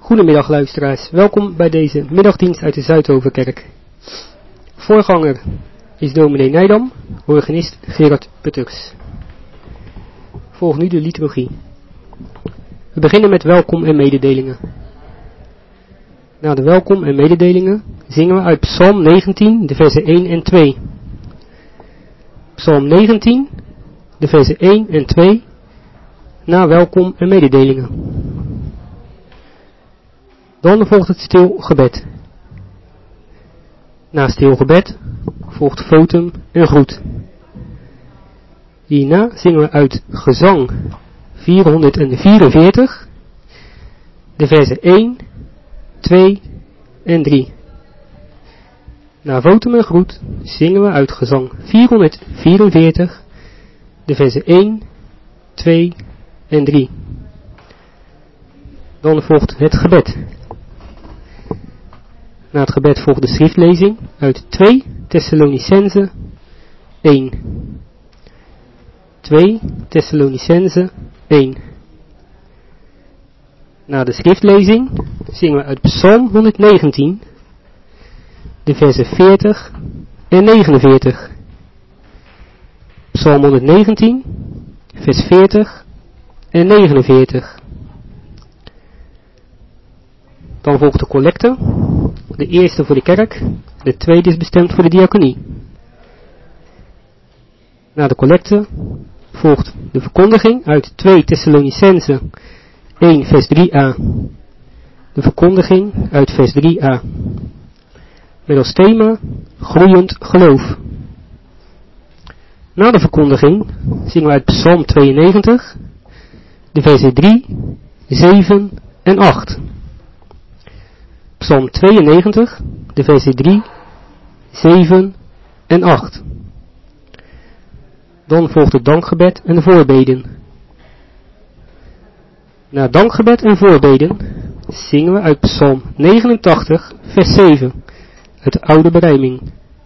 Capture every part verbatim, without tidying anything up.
Goedemiddag luisteraars, welkom bij deze middagdienst uit de Zuidhovenkerk. Voorganger is dominee Nijdam, organist Gerard Putters. Volgt nu de liturgie. We beginnen met welkom en mededelingen. Na de welkom en mededelingen zingen we uit Psalm negentien, de versen één en twee. Psalm negentien, de versen één en twee, na welkom en mededelingen. Dan volgt het stil gebed. Na stil gebed volgt votum en groet. Hierna zingen we uit Gezang vierhonderdvierenveertig, de versen één, twee en drie. Na votum en groet zingen we uit Gezang vierhonderdvierenveertig, de versen één, twee en drie. Dan volgt het gebed. Na het gebed volgt de schriftlezing uit twee Thessalonicenzen één. twee Thessalonicenzen één. Na de schriftlezing zingen we uit Psalm honderdnegentien, de versen veertig en negenenveertig. Psalm honderdnegentien, vers veertig en negenenveertig. Dan volgt de collecte. De eerste voor de kerk, de tweede is bestemd voor de diaconie. Na de collecte volgt de verkondiging uit twee Thessalonicenzen één vers drie a. De verkondiging uit vers drie a. Met als thema groeiend geloof. Na de verkondiging zingen we uit Psalm tweeënnegentig, de versen drie, zeven en acht. Psalm tweeënnegentig, de versen drie, zeven en acht. Dan volgt het dankgebed en de voorbeden. Na dankgebed en voorbeden zingen we uit Psalm negenentachtig, vers zeven, uit de oude berijming.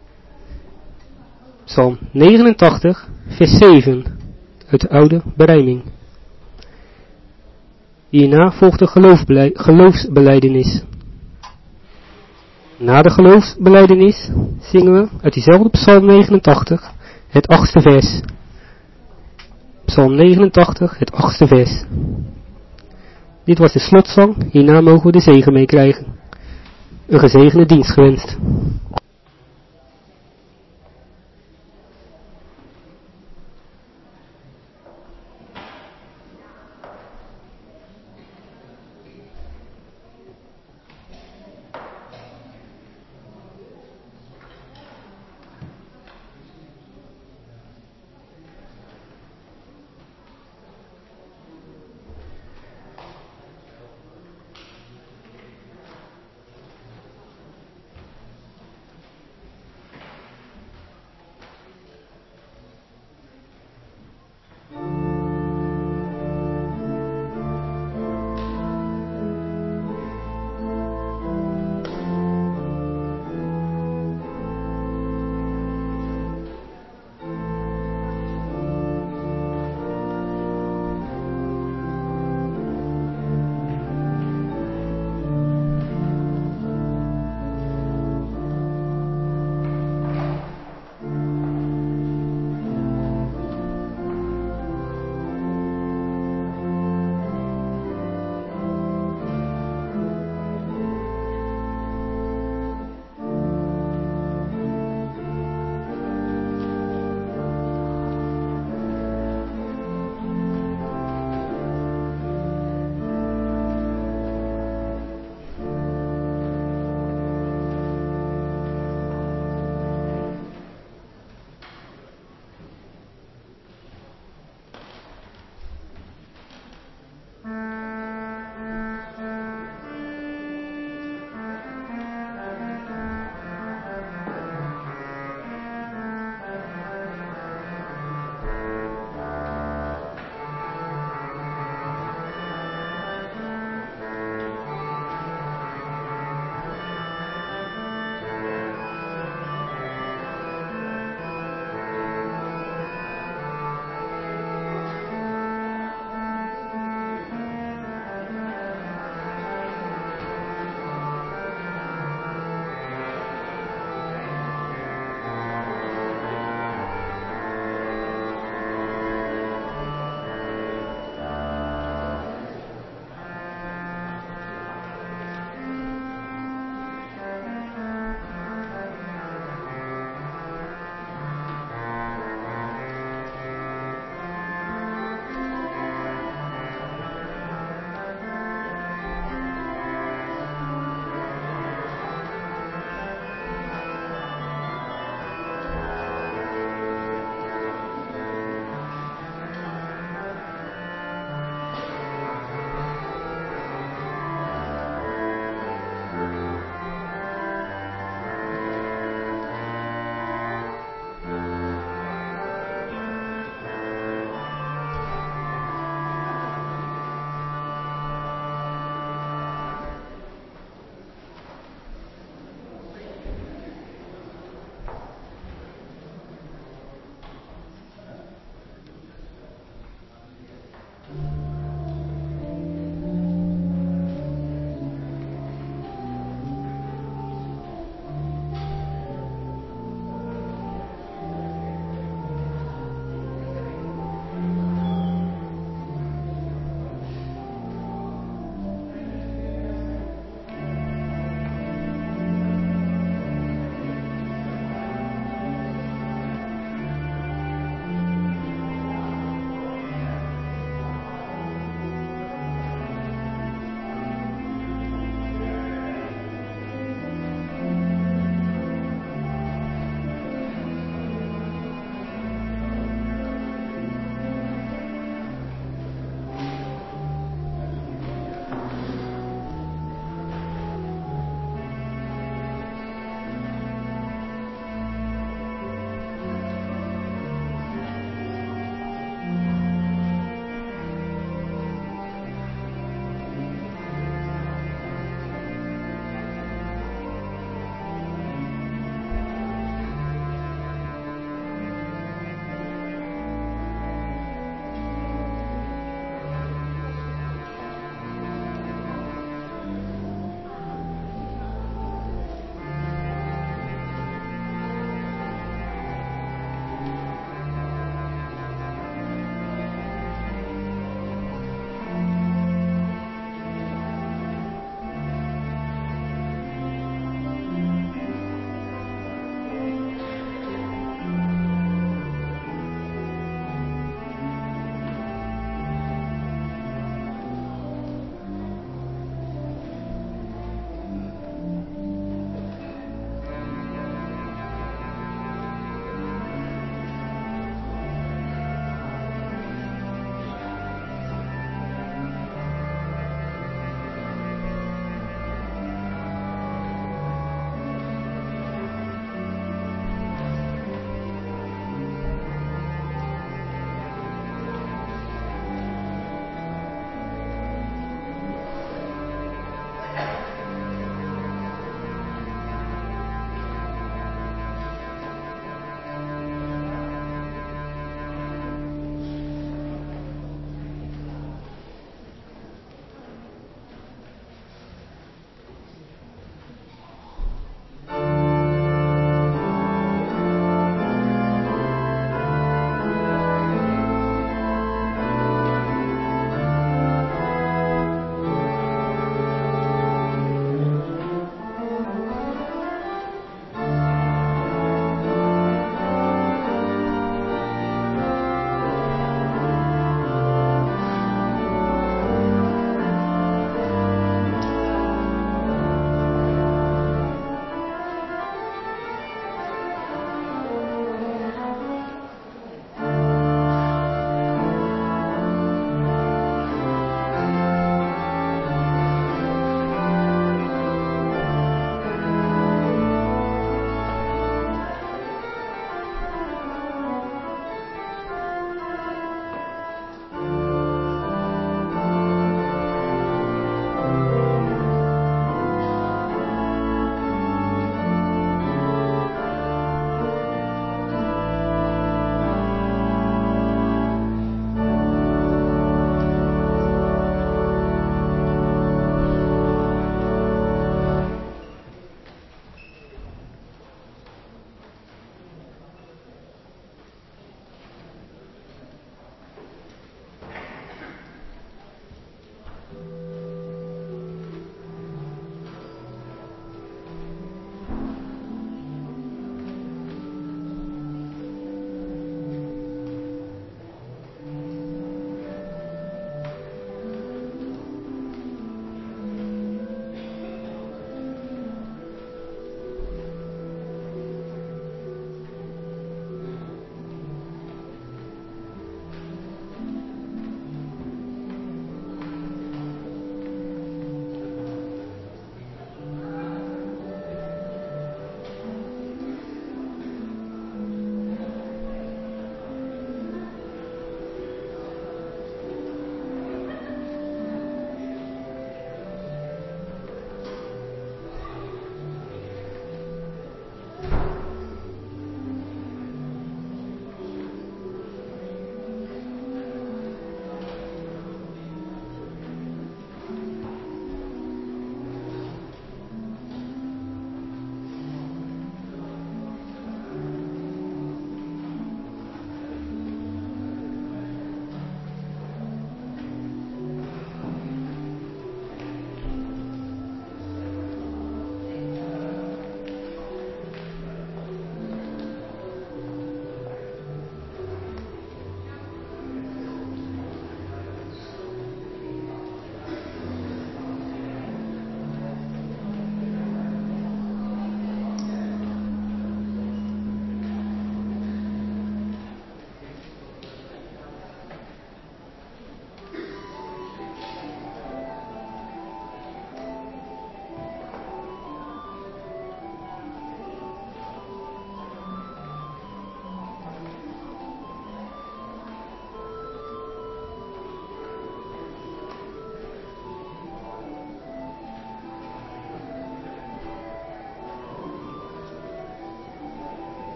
Psalm negenentachtig, vers zeven, uit de oude berijming. Hierna volgt de geloofsbelijdenis. Na de geloofsbelijdenis zingen we uit diezelfde Psalm negenentachtig het achtste vers. Psalm negenentachtig, het achtste vers. Dit was de slotzang, hierna mogen we de zegen meekrijgen. Een gezegende dienst gewenst.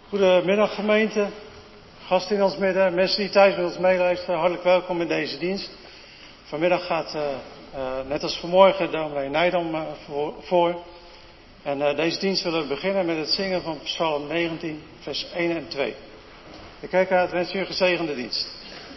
Goedemiddag gemeente, gasten in ons midden, mensen die thuis met ons meeluisteren, hartelijk welkom in deze dienst. Vanmiddag gaat, uh, uh, net als vanmorgen, dominee Nijdam uh, voor, voor. En uh, deze dienst willen we beginnen met het zingen van Psalm negentien, vers één en twee. Ik kijk uit, wens u een gezegende dienst.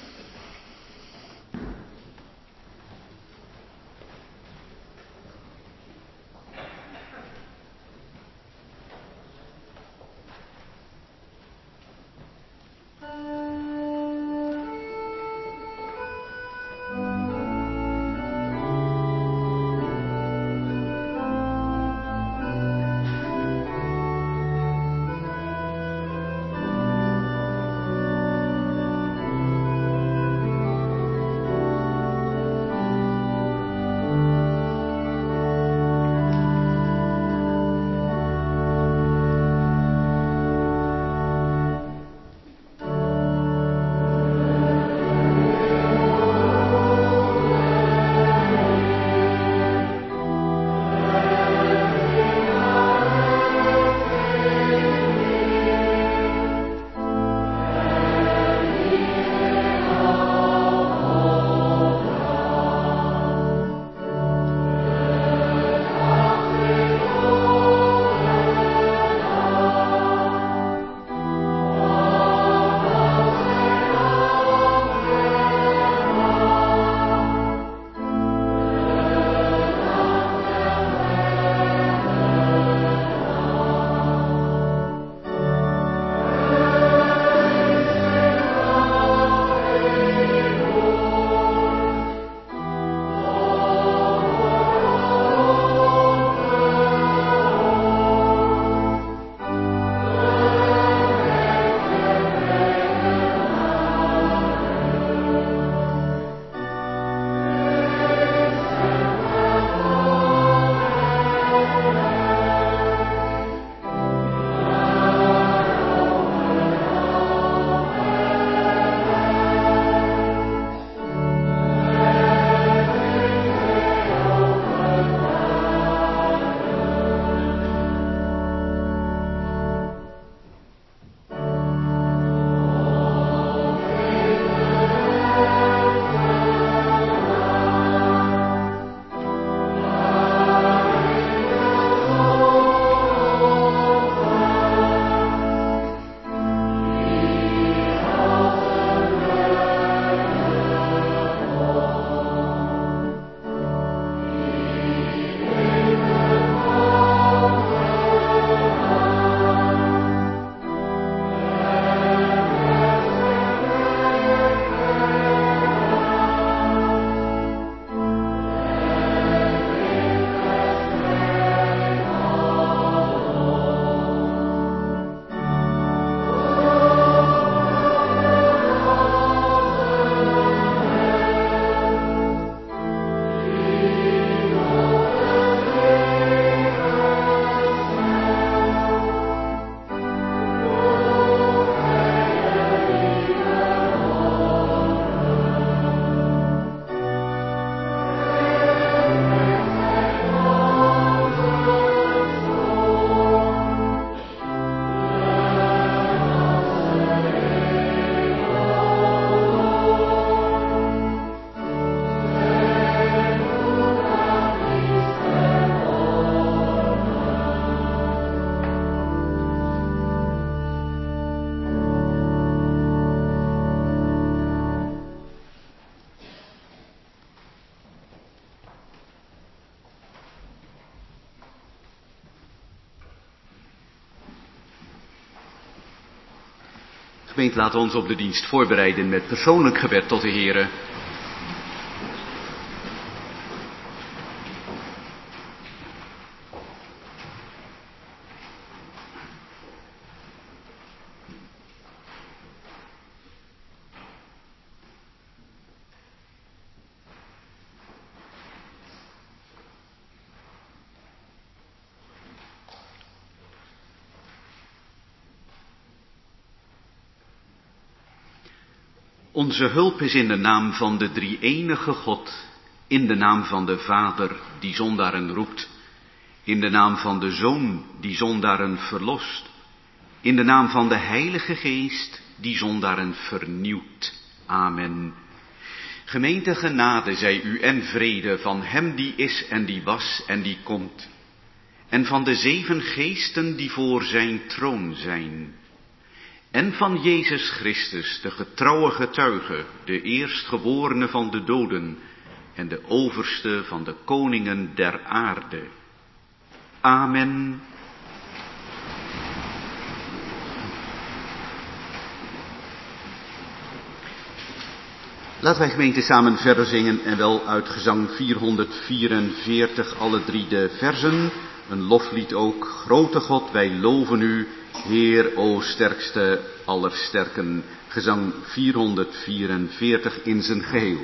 Gemeente, laat ons op de dienst voorbereiden met persoonlijk gebed tot de Heere. Onze hulp is in de naam van de drie-enige God, in de naam van de Vader die zondaren roept, in de naam van de Zoon die zondaren verlost, In de naam van de Heilige Geest, die zondaren vernieuwt. Amen. Gemeente, genade zij u en vrede van hem die is en die was en die komt. En van de zeven geesten die voor zijn troon zijn. En van Jezus Christus, de getrouwe getuige, de eerstgeborene van de doden en de overste van de koningen der aarde. Amen. Laten wij gemeente samen verder zingen en wel uit gezang vierhonderdvierenveertig, alle drie de versen. Een loflied ook. Grote God, wij loven u, Heer, o sterkste aller sterken. Gezang vierhonderdvierenveertig in zijn geheel.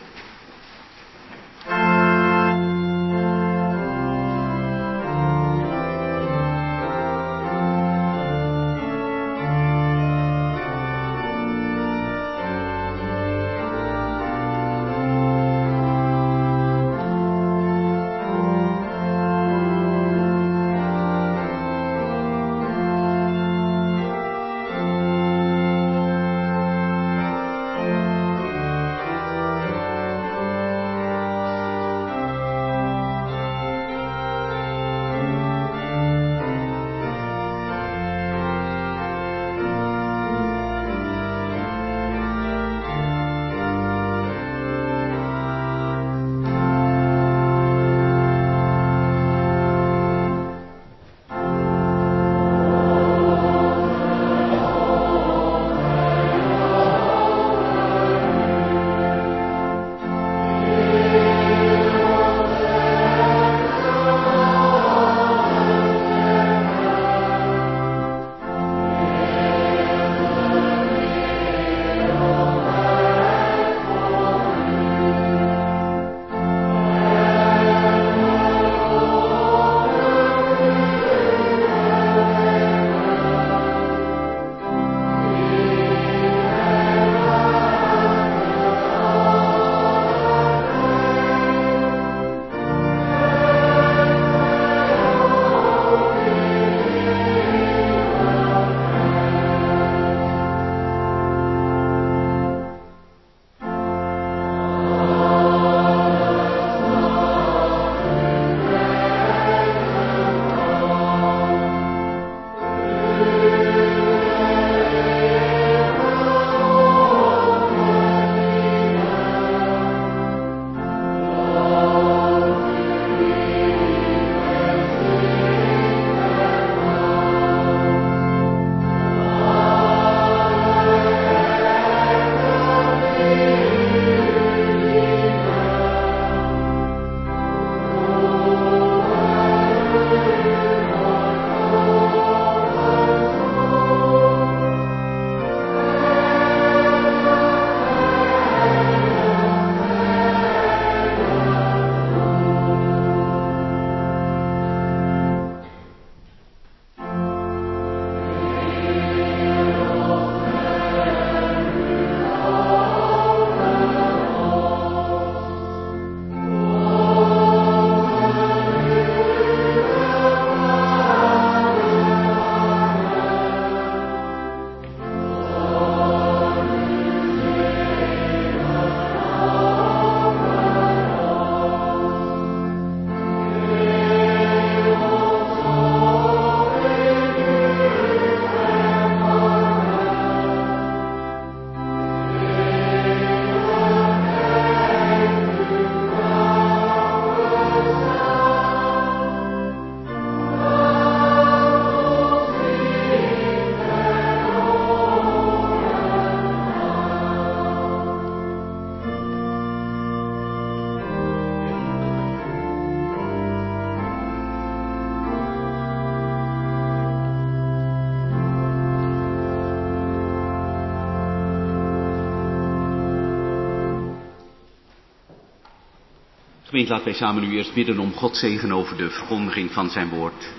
Gemeente, laten wij samen nu eerst bidden om Gods zegen over de verkondiging van zijn woord.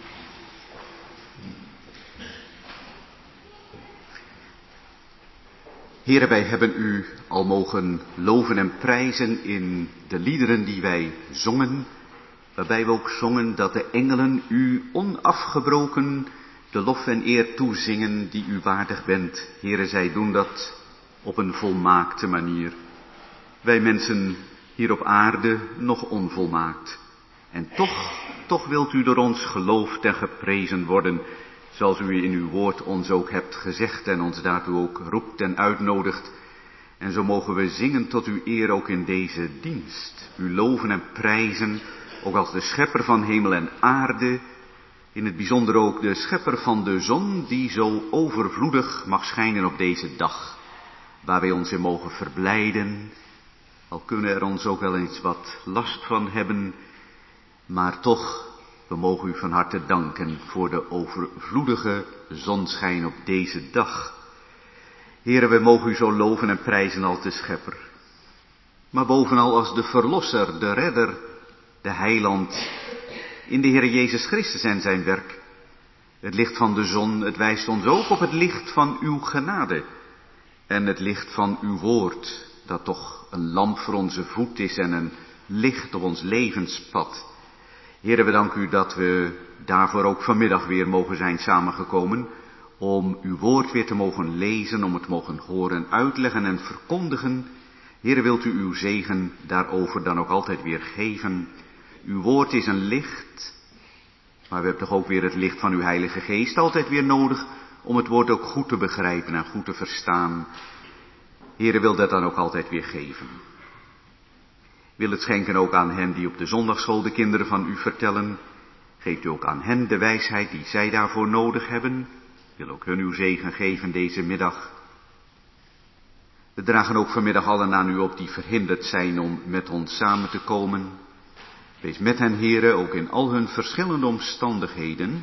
Heere, wij hebben u al mogen loven en prijzen in de liederen die wij zongen, waarbij we ook zongen dat de engelen u onafgebroken de lof en eer toezingen die u waardig bent. Heere, zij doen dat op een volmaakte manier. Wij mensen hier op aarde nog onvolmaakt. En toch, toch wilt u door ons geloofd en geprezen worden, zoals u in uw woord ons ook hebt gezegd en ons daartoe ook roept en uitnodigt. En zo mogen we zingen tot uw eer ook in deze dienst. U loven en prijzen, ook als de schepper van hemel en aarde. In het bijzonder ook de schepper van de zon, die zo overvloedig mag schijnen op deze dag. Waar wij ons in mogen verblijden. Al kunnen er ons ook wel eens wat last van hebben. Maar toch, we mogen u van harte danken voor de overvloedige zonschijn op deze dag. Heere, we mogen u zo loven en prijzen als de schepper. Maar bovenal als de verlosser, de redder, de heiland. In de Heere Jezus Christus en zijn werk. Het licht van de zon, het wijst ons ook op het licht van uw genade. En het licht van uw woord, dat toch een lamp voor onze voet is en een licht op ons levenspad. Heere, we danken u dat we daarvoor ook vanmiddag weer mogen zijn samengekomen. Om uw woord weer te mogen lezen, om het mogen horen, uitleggen en verkondigen. Heere, wilt u uw zegen daarover dan ook altijd weer geven. Uw woord is een licht, maar we hebben toch ook weer het licht van uw Heilige Geest altijd weer nodig om het woord ook goed te begrijpen en goed te verstaan. Heere, wil dat dan ook altijd weer geven. Wil het schenken ook aan hen die op de zondagschool de kinderen van u vertellen. Geeft u ook aan hen de wijsheid die zij daarvoor nodig hebben. Wil ook hun uw zegen geven deze middag. We dragen ook vanmiddag allen aan u op die verhinderd zijn om met ons samen te komen. Wees met hen, Heere, ook in al hun verschillende omstandigheden.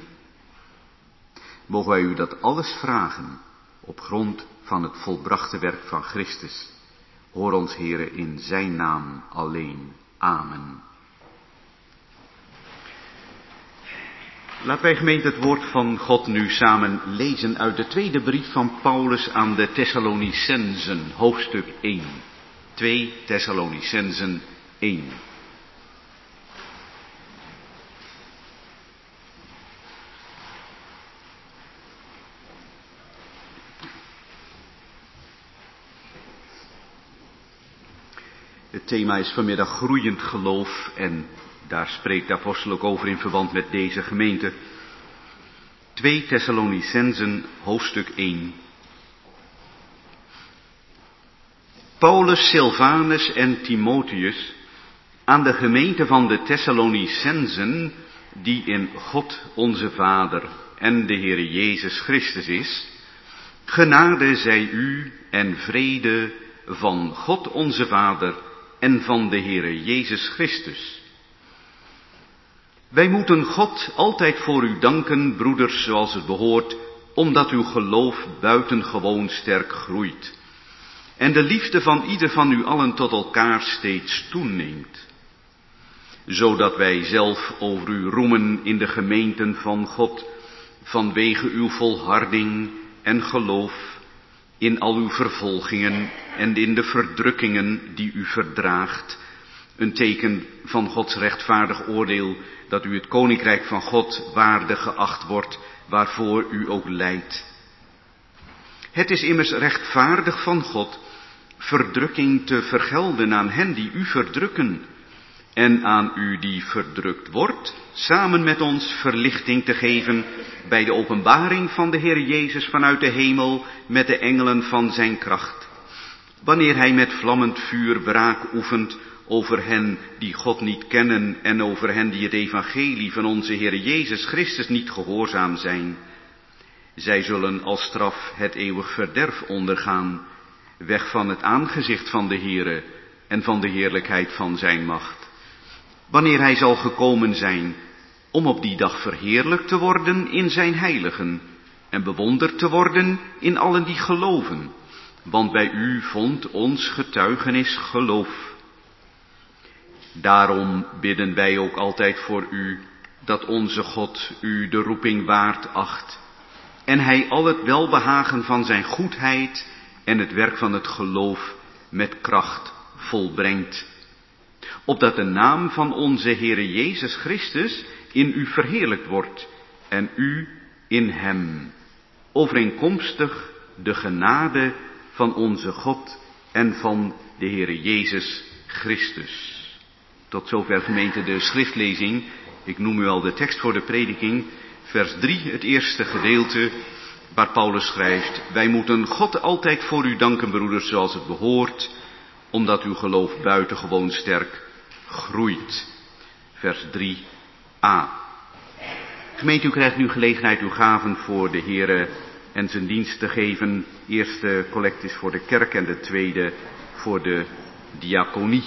Mogen wij u dat alles vragen op grond van het volbrachte werk van Christus. Hoor ons, Heere, in zijn naam alleen. Amen. Laten wij, gemeente, het woord van God nu samen lezen uit de tweede brief van Paulus aan de Thessalonicenzen, hoofdstuk één. twee Thessalonicenzen één. Het thema is vanmiddag groeiend geloof en daar spreekt de apostel ook over in verband met deze gemeente. twee Thessalonicenzen, hoofdstuk één. Paulus, Silvanus en Timotheus aan de gemeente van de Thessalonicenzen, die in God onze Vader en de Heere Jezus Christus is, genade zij u en vrede van God onze Vader en van de Heere Jezus Christus. Wij moeten God altijd voor u danken, broeders, zoals het behoort, omdat uw geloof buitengewoon sterk groeit. En de liefde van ieder van u allen tot elkaar steeds toeneemt. Zodat wij zelf over u roemen in de gemeenten van God, vanwege uw volharding en geloof, in al uw vervolgingen en in de verdrukkingen die u verdraagt, een teken van Gods rechtvaardig oordeel, dat u het koninkrijk van God waardig geacht wordt, waarvoor u ook lijdt. Het is immers rechtvaardig van God verdrukking te vergelden aan hen die u verdrukken, en aan u die verdrukt wordt, samen met ons verlichting te geven bij de openbaring van de Heer Jezus vanuit de hemel met de engelen van zijn kracht. Wanneer hij met vlammend vuur wraak oefent over hen die God niet kennen en over hen die het evangelie van onze Heer Jezus Christus niet gehoorzaam zijn. Zij zullen als straf het eeuwig verderf ondergaan, weg van het aangezicht van de Heere en van de heerlijkheid van zijn macht. Wanneer hij zal gekomen zijn om op die dag verheerlijkt te worden in zijn heiligen en bewonderd te worden in allen die geloven, want bij u vond ons getuigenis geloof. Daarom bidden wij ook altijd voor u, dat onze God u de roeping waard acht en hij al het welbehagen van zijn goedheid en het werk van het geloof met kracht volbrengt. Opdat de naam van onze Heere Jezus Christus in u verheerlijkt wordt en u in hem, overeenkomstig de genade van onze God en van de Heere Jezus Christus. Tot zover, gemeente, de schriftlezing. Ik noem u al de tekst voor de prediking, vers drie, het eerste gedeelte, waar Paulus schrijft: wij moeten God altijd voor u danken, broeders, zoals het behoort, omdat uw geloof buitengewoon sterk groeit. Vers drie a. Gemeente, u krijgt nu gelegenheid uw gaven voor de Heere en zijn dienst te geven. Eerste collect is voor de kerk en de tweede voor de diaconie.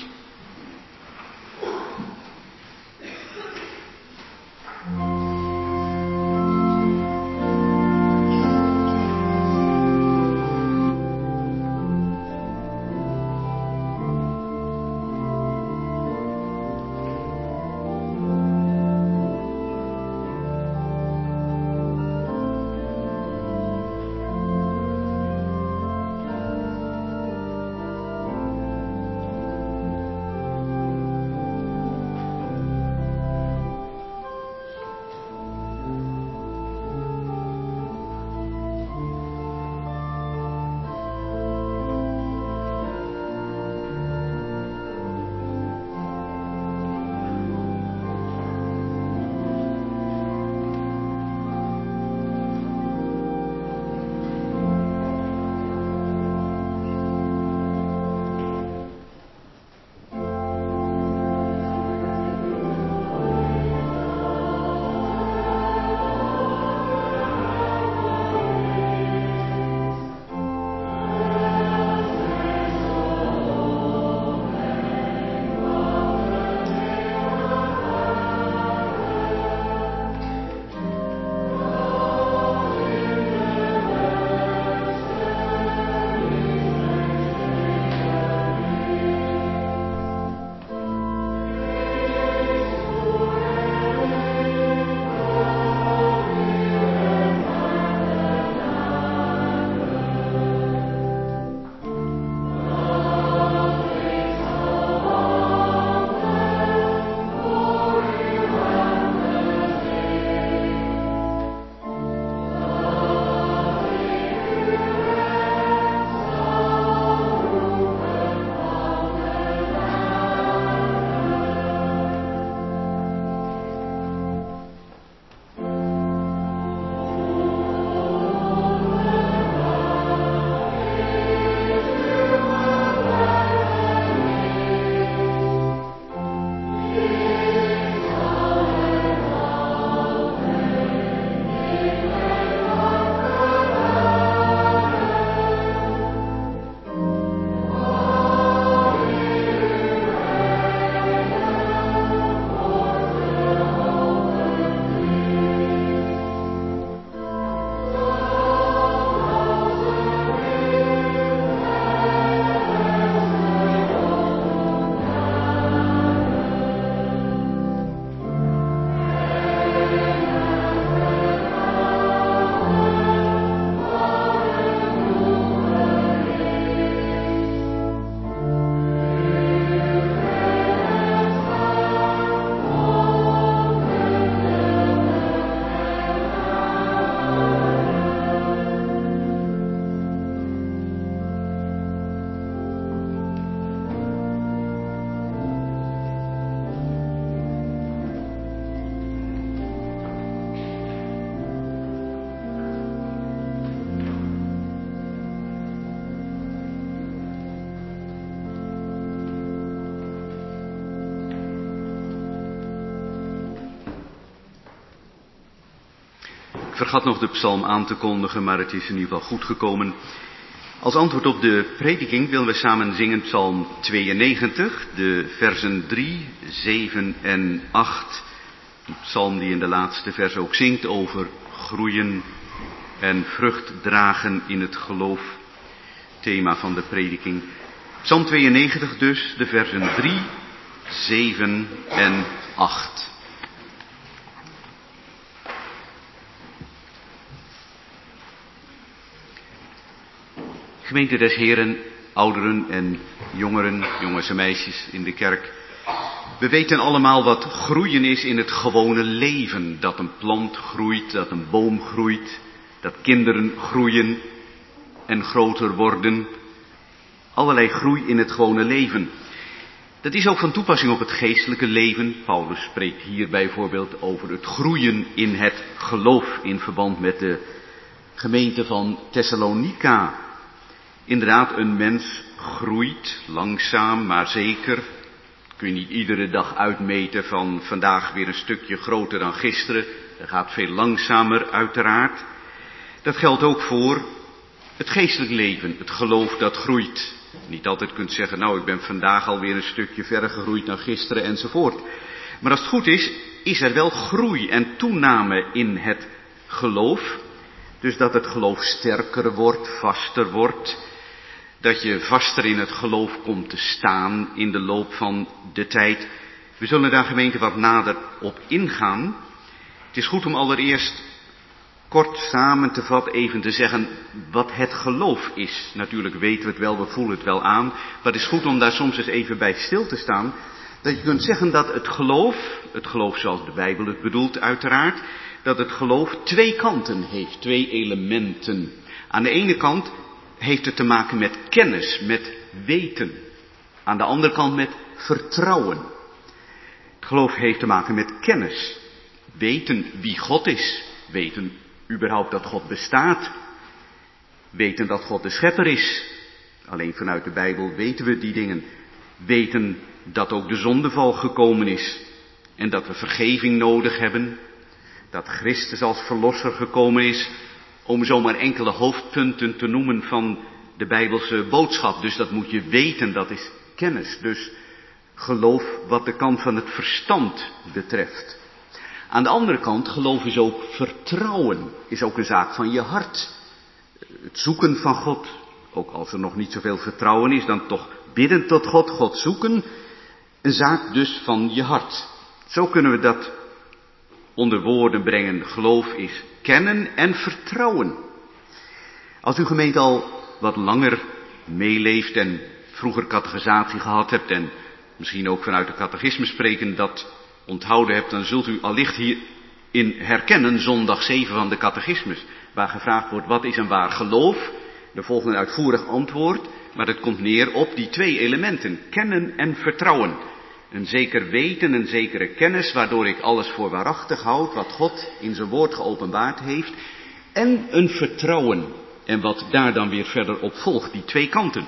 Ik vergat nog de psalm aan te kondigen, maar het is in ieder geval goed gekomen. Als antwoord op de prediking willen we samen zingen psalm tweeënnegentig, de versen drie, zeven en acht. Een psalm die in de laatste vers ook zingt over groeien en vrucht dragen in het geloof. Thema van de prediking. Psalm tweeënnegentig dus, de versen drie, zeven en acht. Gemeente des Heren, ouderen en jongeren, jongens en meisjes in de kerk. We weten allemaal wat groeien is in het gewone leven. Dat een plant groeit, dat een boom groeit, dat kinderen groeien en groter worden. Allerlei groei in het gewone leven. Dat is ook van toepassing op het geestelijke leven. Paulus spreekt hier bijvoorbeeld over het groeien in het geloof in verband met de gemeente van Thessalonica. Inderdaad, een mens groeit langzaam, maar zeker. Kun je niet iedere dag uitmeten van vandaag weer een stukje groter dan gisteren. Dat gaat veel langzamer uiteraard. Dat geldt ook voor het geestelijk leven, het geloof dat groeit. Niet altijd kunt zeggen, nou ik ben vandaag alweer een stukje verder gegroeid dan gisteren enzovoort. Maar als het goed is, is er wel groei en toename in het geloof. Dus dat het geloof sterker wordt, vaster wordt. Dat je vaster in het geloof komt te staan in de loop van de tijd. We zullen daar gemeente wat nader op ingaan. Het is goed om allereerst kort samen te vatten even te zeggen wat het geloof is. Natuurlijk weten we het wel, we voelen het wel aan. Maar het is goed om daar soms eens even bij stil te staan. Dat je kunt zeggen dat het geloof, het geloof zoals de Bijbel het bedoelt uiteraard, dat het geloof twee kanten heeft, twee elementen. Aan de ene kant heeft het te maken met kennis, met weten. Aan de andere kant met vertrouwen. Het geloof heeft te maken met kennis. Weten wie God is. Weten überhaupt dat God bestaat. Weten dat God de schepper is. Alleen vanuit de Bijbel weten we die dingen. Weten dat ook de zondeval gekomen is. En dat we vergeving nodig hebben. Dat Christus als verlosser gekomen is. Om zomaar enkele hoofdpunten te noemen van de Bijbelse boodschap. Dus dat moet je weten, dat is kennis. Dus geloof wat de kant van het verstand betreft. Aan de andere kant, geloof is ook vertrouwen. Is ook een zaak van je hart. Het zoeken van God. Ook als er nog niet zoveel vertrouwen is, dan toch bidden tot God, God zoeken. Een zaak dus van je hart. Zo kunnen we dat onder woorden brengen. Geloof is kennen en vertrouwen. Als u gemeente al wat langer meeleeft en vroeger catechisatie gehad hebt en misschien ook vanuit de catechisme spreken dat onthouden hebt, dan zult u allicht hierin herkennen zondag zeven van de catechismus, waar gevraagd wordt wat is een waar geloof. Er volgt een uitvoerig antwoord, maar het komt neer op die twee elementen, kennen en vertrouwen. Een zeker weten, een zekere kennis, waardoor ik alles voor waarachtig houd, wat God in zijn woord geopenbaard heeft. En een vertrouwen, en wat daar dan weer verder op volgt, die twee kanten.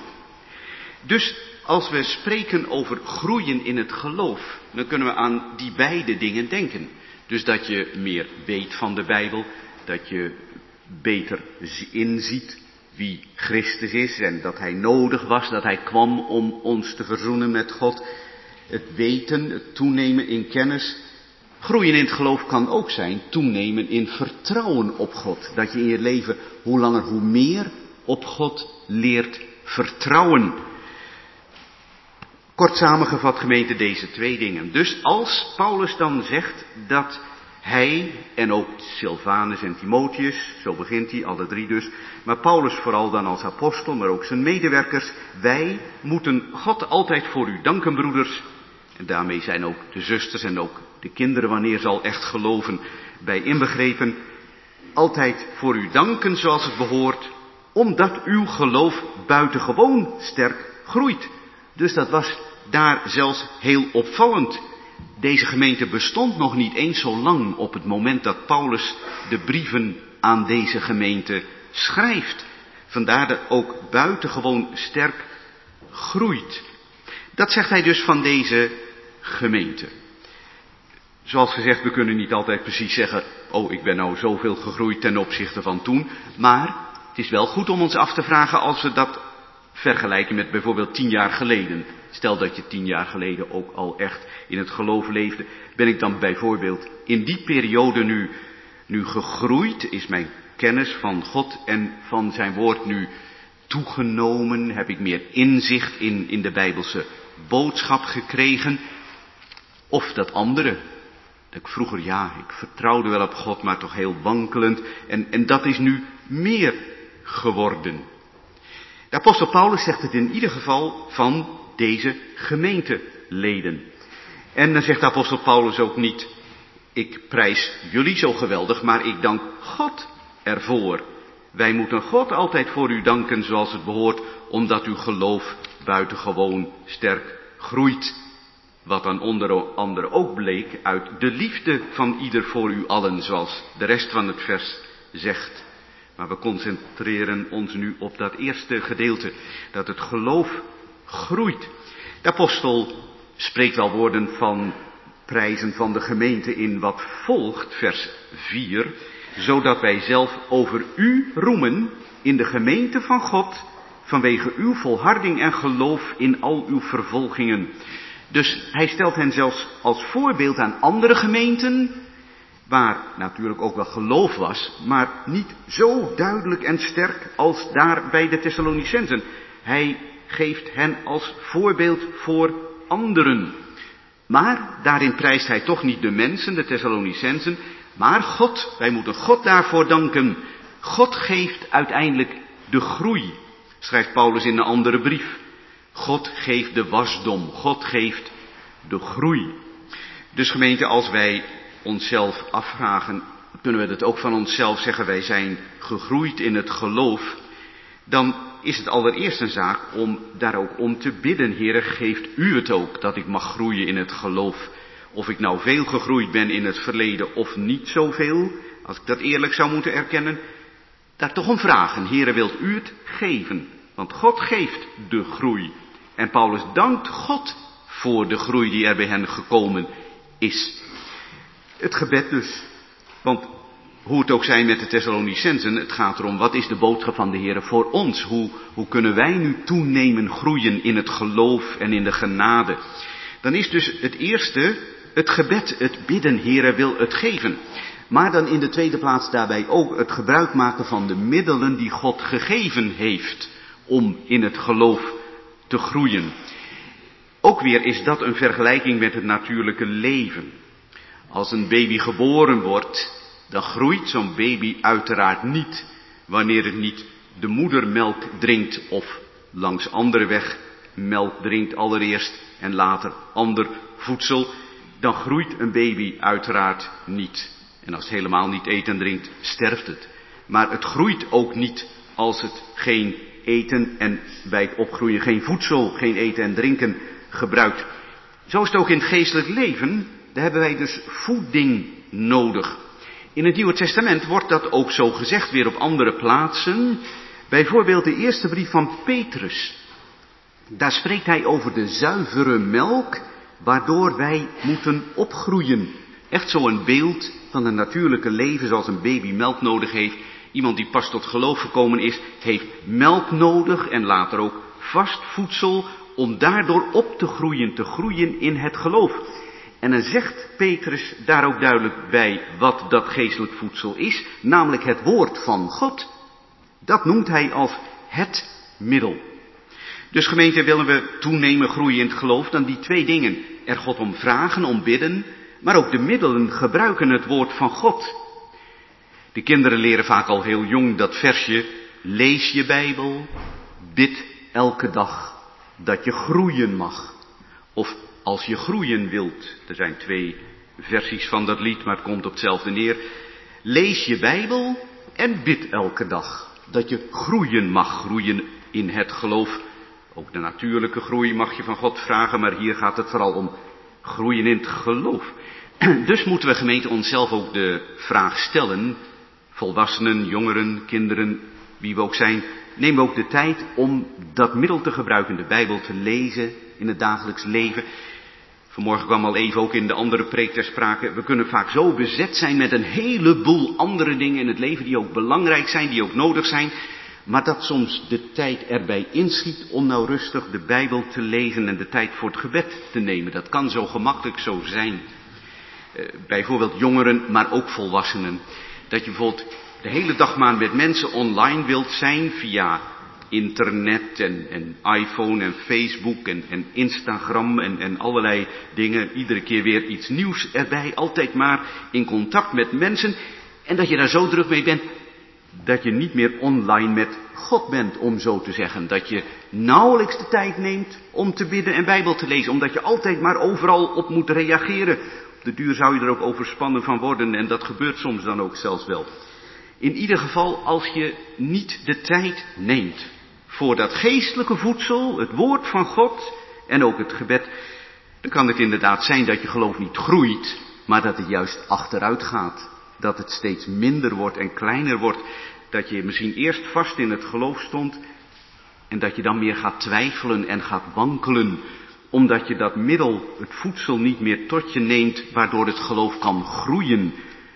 Dus als we spreken over groeien in het geloof, dan kunnen we aan die beide dingen denken. Dus dat je meer weet van de Bijbel, dat je beter inziet wie Christus is en dat hij nodig was, dat hij kwam om ons te verzoenen met God. Het weten, het toenemen in kennis. Groeien in het geloof kan ook zijn toenemen in vertrouwen op God. Dat je in je leven hoe langer hoe meer op God leert vertrouwen. Kort samengevat gemeente deze twee dingen. Dus als Paulus dan zegt dat hij en ook Silvanus en Timotheus, zo begint hij, alle drie dus, maar Paulus vooral dan als apostel, maar ook zijn medewerkers, wij moeten God altijd voor u danken, broeders. En daarmee zijn ook de zusters en ook de kinderen, wanneer ze al echt geloven, bij inbegrepen. Altijd voor u danken zoals het behoort, omdat uw geloof buitengewoon sterk groeit. Dus dat was daar zelfs heel opvallend. Deze gemeente bestond nog niet eens zo lang op het moment dat Paulus de brieven aan deze gemeente schrijft. Vandaar dat ook buitengewoon sterk groeit. Dat zegt hij dus van deze gemeente. Zoals gezegd, we kunnen niet altijd precies zeggen, oh ik ben nou zoveel gegroeid ten opzichte van toen. Maar het is wel goed om ons af te vragen als we dat vergelijken met bijvoorbeeld tien jaar geleden. Stel dat je tien jaar geleden ook al echt in het geloof leefde. Ben ik dan bijvoorbeeld in die periode nu, nu gegroeid? Is mijn kennis van God en van zijn woord nu toegenomen? Heb ik meer inzicht in, in de Bijbelse boodschap gekregen? Of dat andere. Dat ik vroeger, ja, ik vertrouwde wel op God, maar toch heel wankelend. En, en dat is nu meer geworden. De apostel Paulus zegt het in ieder geval van deze gemeenteleden. En dan zegt de apostel Paulus ook niet, ik prijs jullie zo geweldig, maar ik dank God ervoor. Wij moeten God altijd voor u danken zoals het behoort, omdat uw geloof buitengewoon sterk groeit. Wat dan onder andere ook bleek uit de liefde van ieder voor u allen, zoals de rest van het vers zegt. Maar we concentreren ons nu op dat eerste gedeelte, dat het geloof groeit. De apostel spreekt wel woorden van prijzen van de gemeente in wat volgt, vers vier, zodat wij zelf over u roemen in de gemeente van God, vanwege uw volharding en geloof in al uw vervolgingen. Dus hij stelt hen zelfs als voorbeeld aan andere gemeenten, waar natuurlijk ook wel geloof was, maar niet zo duidelijk en sterk als daar bij de Thessalonicenzen. Hij geeft hen als voorbeeld voor anderen. Maar daarin prijst hij toch niet de mensen, de Thessalonicenzen, maar God. Wij moeten God daarvoor danken. God geeft uiteindelijk de groei, schrijft Paulus in een andere brief. God geeft de wasdom, God geeft de groei. Dus gemeente, als wij onszelf afvragen, kunnen we dat ook van onszelf zeggen, wij zijn gegroeid in het geloof, dan is het allereerst een zaak om daar ook om te bidden. Heere, geeft u het ook, dat ik mag groeien in het geloof. Of ik nou veel gegroeid ben in het verleden of niet zoveel, als ik dat eerlijk zou moeten erkennen, daar toch om vragen. Heere, wilt u het geven? Want God geeft de groei. En Paulus dankt God voor de groei die er bij hen gekomen is. Het gebed dus. Want hoe het ook zij met de Thessalonicenzen, het gaat erom, wat is de boodschap van de Heer voor ons? Hoe, hoe kunnen wij nu toenemen groeien in het geloof en in de genade? Dan is dus het eerste het gebed, het bidden, Heer wil het geven. Maar dan in de tweede plaats daarbij ook het gebruik maken van de middelen die God gegeven heeft om in het geloof te groeien. Ook weer is dat een vergelijking met het natuurlijke leven. Als een baby geboren wordt, dan groeit zo'n baby uiteraard niet wanneer het niet de moedermelk drinkt of langs andere weg melk drinkt allereerst en later ander voedsel. Dan groeit een baby uiteraard niet. En als het helemaal niet eet en drinkt, sterft het. Maar het groeit ook niet als het geen eten en bij het opgroeien geen voedsel, geen eten en drinken gebruikt. Zo is het ook in het geestelijk leven. Daar hebben wij dus voeding nodig. In het Nieuwe Testament wordt dat ook zo gezegd, weer op andere plaatsen. Bijvoorbeeld de eerste brief van Petrus. Daar spreekt hij over de zuivere melk, waardoor wij moeten opgroeien. Echt zo'n beeld van een natuurlijke leven zoals een baby melk nodig heeft. Iemand die pas tot geloof gekomen is, heeft melk nodig en later ook vast voedsel om daardoor op te groeien, te groeien in het geloof. En dan zegt Petrus daar ook duidelijk bij wat dat geestelijk voedsel is, namelijk het woord van God. Dat noemt hij als het middel. Dus gemeente, willen we toenemen groeien in het geloof, dan die twee dingen. Er God om vragen, om bidden, maar ook de middelen gebruiken het woord van God. De kinderen leren vaak al heel jong dat versje, lees je Bijbel, bid elke dag dat je groeien mag. Of als je groeien wilt, er zijn twee versies van dat lied, maar het komt op hetzelfde neer. Lees je Bijbel en bid elke dag dat je groeien mag, groeien in het geloof. Ook de natuurlijke groei mag je van God vragen, maar hier gaat het vooral om groeien in het geloof. Dus moeten we gemeente onszelf ook de vraag stellen, volwassenen, jongeren, kinderen, wie we ook zijn, neem ook de tijd om dat middel te gebruiken, de Bijbel te lezen in het dagelijks leven. Vanmorgen kwam al even ook in de andere preek ter sprake, we kunnen vaak zo bezet zijn met een heleboel andere dingen in het leven die ook belangrijk zijn, die ook nodig zijn, maar dat soms de tijd erbij inschiet om nou rustig de Bijbel te lezen en de tijd voor het gebed te nemen. Dat kan zo gemakkelijk zo zijn. Uh, bijvoorbeeld jongeren, maar ook volwassenen. Dat je bijvoorbeeld de hele dag maar met mensen online wilt zijn via internet en, en iPhone en Facebook en, en Instagram en, en allerlei dingen. Iedere keer weer iets nieuws erbij, altijd maar in contact met mensen. En dat je daar zo druk mee bent, dat je niet meer online met God bent, om zo te zeggen. Dat je nauwelijks de tijd neemt om te bidden en Bijbel te lezen, omdat je altijd maar overal op moet reageren. Op de duur zou je er ook overspannen van worden en dat gebeurt soms dan ook zelfs wel. In ieder geval, als je niet de tijd neemt voor dat geestelijke voedsel, het woord van God en ook het gebed, dan kan het inderdaad zijn dat je geloof niet groeit, maar dat het juist achteruit gaat. Dat het steeds minder wordt en kleiner wordt. Dat je misschien eerst vast in het geloof stond en dat je dan meer gaat twijfelen en gaat wankelen. Omdat je dat middel, het voedsel, niet meer tot je neemt, waardoor het geloof kan groeien.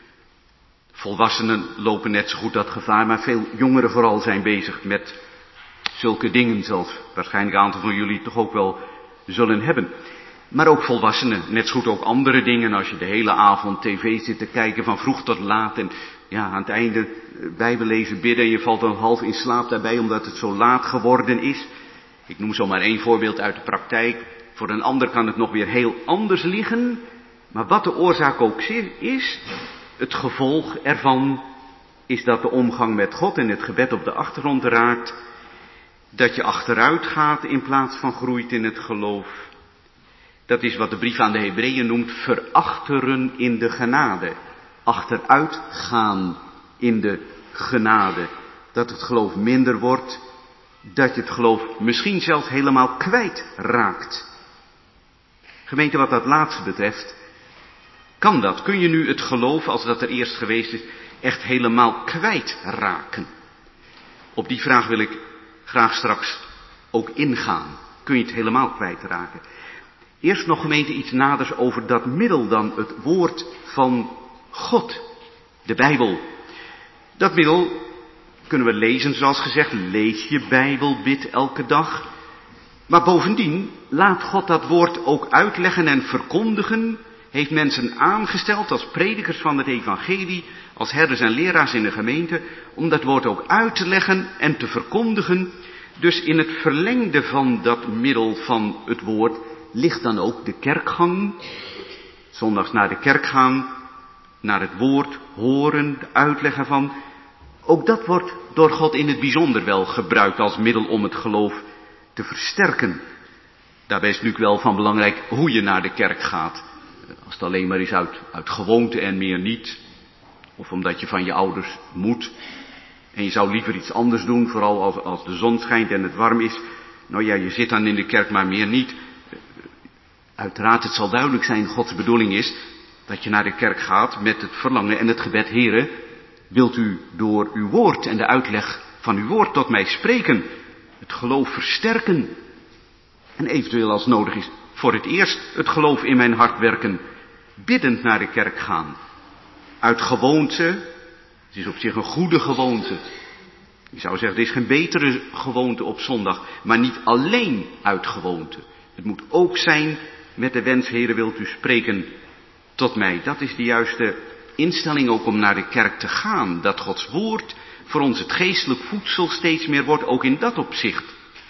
Volwassenen lopen net zo goed dat gevaar, maar veel jongeren vooral zijn bezig met zulke dingen, zoals waarschijnlijk een aantal van jullie toch ook wel zullen hebben. Maar ook volwassenen, net zo goed ook andere dingen, als je de hele avond tv zit te kijken van vroeg tot laat en ja, aan het einde Bijbel lezen, bidden en je valt dan half in slaap daarbij omdat het zo laat geworden is. Ik noem zo maar één voorbeeld uit de praktijk. Voor een ander kan het nog weer heel anders liggen, maar wat de oorzaak ook is, het gevolg ervan is dat de omgang met God en het gebed op de achtergrond raakt, dat je achteruit gaat in plaats van groeit in het geloof. Dat is wat de brief aan de Hebreeën noemt verachteren in de genade. Achteruit gaan in de genade. Dat het geloof minder wordt, dat je het geloof misschien zelfs helemaal kwijtraakt. Gemeente, wat dat laatste betreft, kan dat? Kun je nu het geloof, als dat er eerst geweest is, echt helemaal kwijtraken? Op die vraag wil ik graag straks ook ingaan. Kun je het helemaal kwijtraken? Eerst nog, gemeente, iets naders over dat middel dan, het woord van God, de Bijbel. Dat middel kunnen we lezen, zoals gezegd, lees je Bijbel, bid elke dag. Maar bovendien, laat God dat woord ook uitleggen en verkondigen, heeft mensen aangesteld als predikers van het evangelie, als herders en leraars in de gemeente, om dat woord ook uit te leggen en te verkondigen. Dus in het verlengde van dat middel van het woord ligt dan ook de kerkgang, zondags naar de kerk gaan, naar het woord horen, de uitleg ervan. Ook dat wordt door God in het bijzonder wel gebruikt als middel om het geloof te versterken. Daarbij is het natuurlijk wel van belangrijk hoe je naar de kerk gaat. Als het alleen maar is uit, uit gewoonte en meer niet, of omdat je van je ouders moet, en je zou liever iets anders doen, vooral als, als de zon schijnt en het warm is. Nou ja, je zit dan in de kerk, maar meer niet. Uiteraard, het zal duidelijk zijn, Gods bedoeling is dat je naar de kerk gaat met het verlangen en het gebed. Heere, wilt u door uw woord en de uitleg van uw woord tot mij spreken, het geloof versterken en eventueel als nodig is voor het eerst het geloof in mijn hart werken, biddend naar de kerk gaan. Uit gewoonte, het is op zich een goede gewoonte. Je zou zeggen, er is geen betere gewoonte op zondag, maar niet alleen uit gewoonte. Het moet ook zijn met de wens, Heere, wilt u spreken tot mij. Dat is de juiste instelling ook om naar de kerk te gaan. Dat Gods woord voor ons het geestelijk voedsel steeds meer wordt, ook in dat opzicht.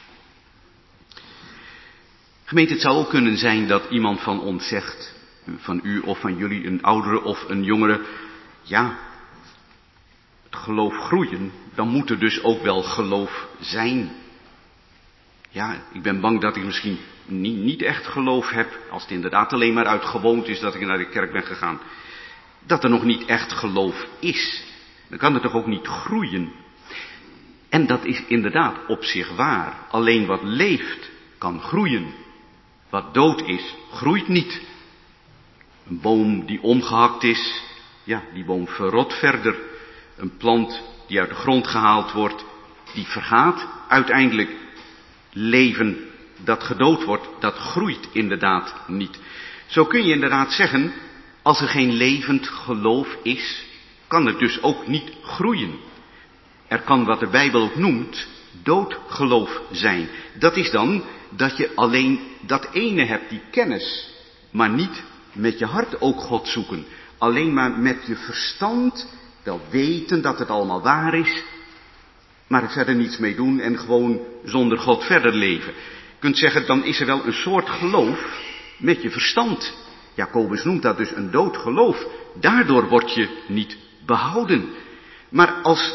Gemeente, het zou ook kunnen zijn dat iemand van ons zegt, van u of van jullie, een oudere of een jongere, ja, het geloof groeien, dan moet er dus ook wel geloof zijn. Ja, ik ben bang dat ik misschien niet, niet echt geloof heb, als het inderdaad alleen maar uit gewoonte is dat ik naar de kerk ben gegaan, dat er nog niet echt geloof is. Dan kan het toch ook niet groeien. En dat is inderdaad op zich waar. Alleen wat leeft kan groeien. Wat dood is, groeit niet. Een boom die omgehakt is, ja, die boom verrot verder. Een plant die uit de grond gehaald wordt, die vergaat uiteindelijk. Leven dat gedood wordt, dat groeit inderdaad niet. Zo kun je inderdaad zeggen, als er geen levend geloof is, kan het dus ook niet groeien. Er kan wat de Bijbel ook noemt, doodgeloof zijn. Dat is dan dat je alleen dat ene hebt, die kennis, maar niet met je hart ook God zoeken. Alleen maar met je verstand wel weten dat het allemaal waar is, maar er verder niets mee doen en gewoon zonder God verder leven. Je kunt zeggen, dan is er wel een soort geloof met je verstand. Jacobus noemt dat dus een dood geloof. Daardoor word je niet behouden. Maar als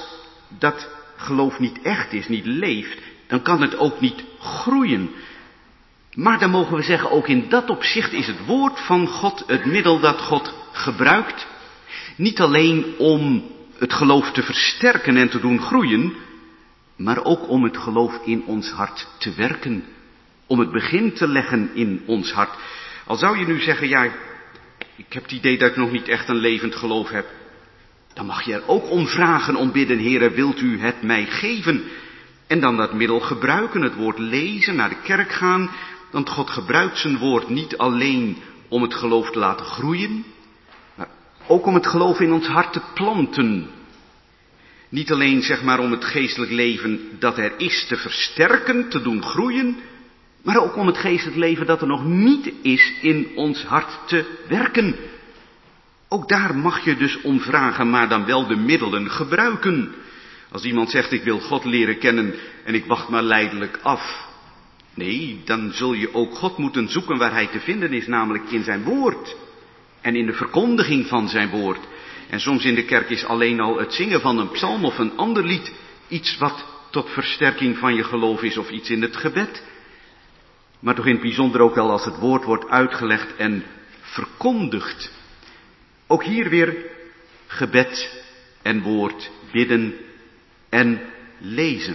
dat geloof niet echt is, niet leeft, dan kan het ook niet groeien. Maar dan mogen we zeggen, ook in dat opzicht is het woord van God het middel dat God gebruikt. Niet alleen om het geloof te versterken en te doen groeien, maar ook om het geloof in ons hart te werken. Om het begin te leggen in ons hart. Al zou je nu zeggen, ja, ik heb het idee dat ik nog niet echt een levend geloof heb. Dan mag je er ook om vragen, om bidden, Heere, wilt u het mij geven? En dan dat middel gebruiken, het woord lezen, naar de kerk gaan. Want God gebruikt zijn woord niet alleen om het geloof te laten groeien, maar ook om het geloof in ons hart te planten. Niet alleen, zeg maar, om het geestelijk leven dat er is te versterken, te doen groeien, maar ook om het geestelijk leven dat er nog niet is in ons hart te werken. Ook daar mag je dus om vragen, maar dan wel de middelen gebruiken. Als iemand zegt, ik wil God leren kennen en ik wacht maar lijdelijk af. Nee, dan zul je ook God moeten zoeken waar hij te vinden is, namelijk in zijn woord. En in de verkondiging van zijn woord. En soms in de kerk is alleen al het zingen van een psalm of een ander lied iets wat tot versterking van je geloof is, of iets in het gebed. Maar toch in het bijzonder ook wel als het woord wordt uitgelegd en verkondigd. Ook hier weer gebed en woord, bidden en lezen.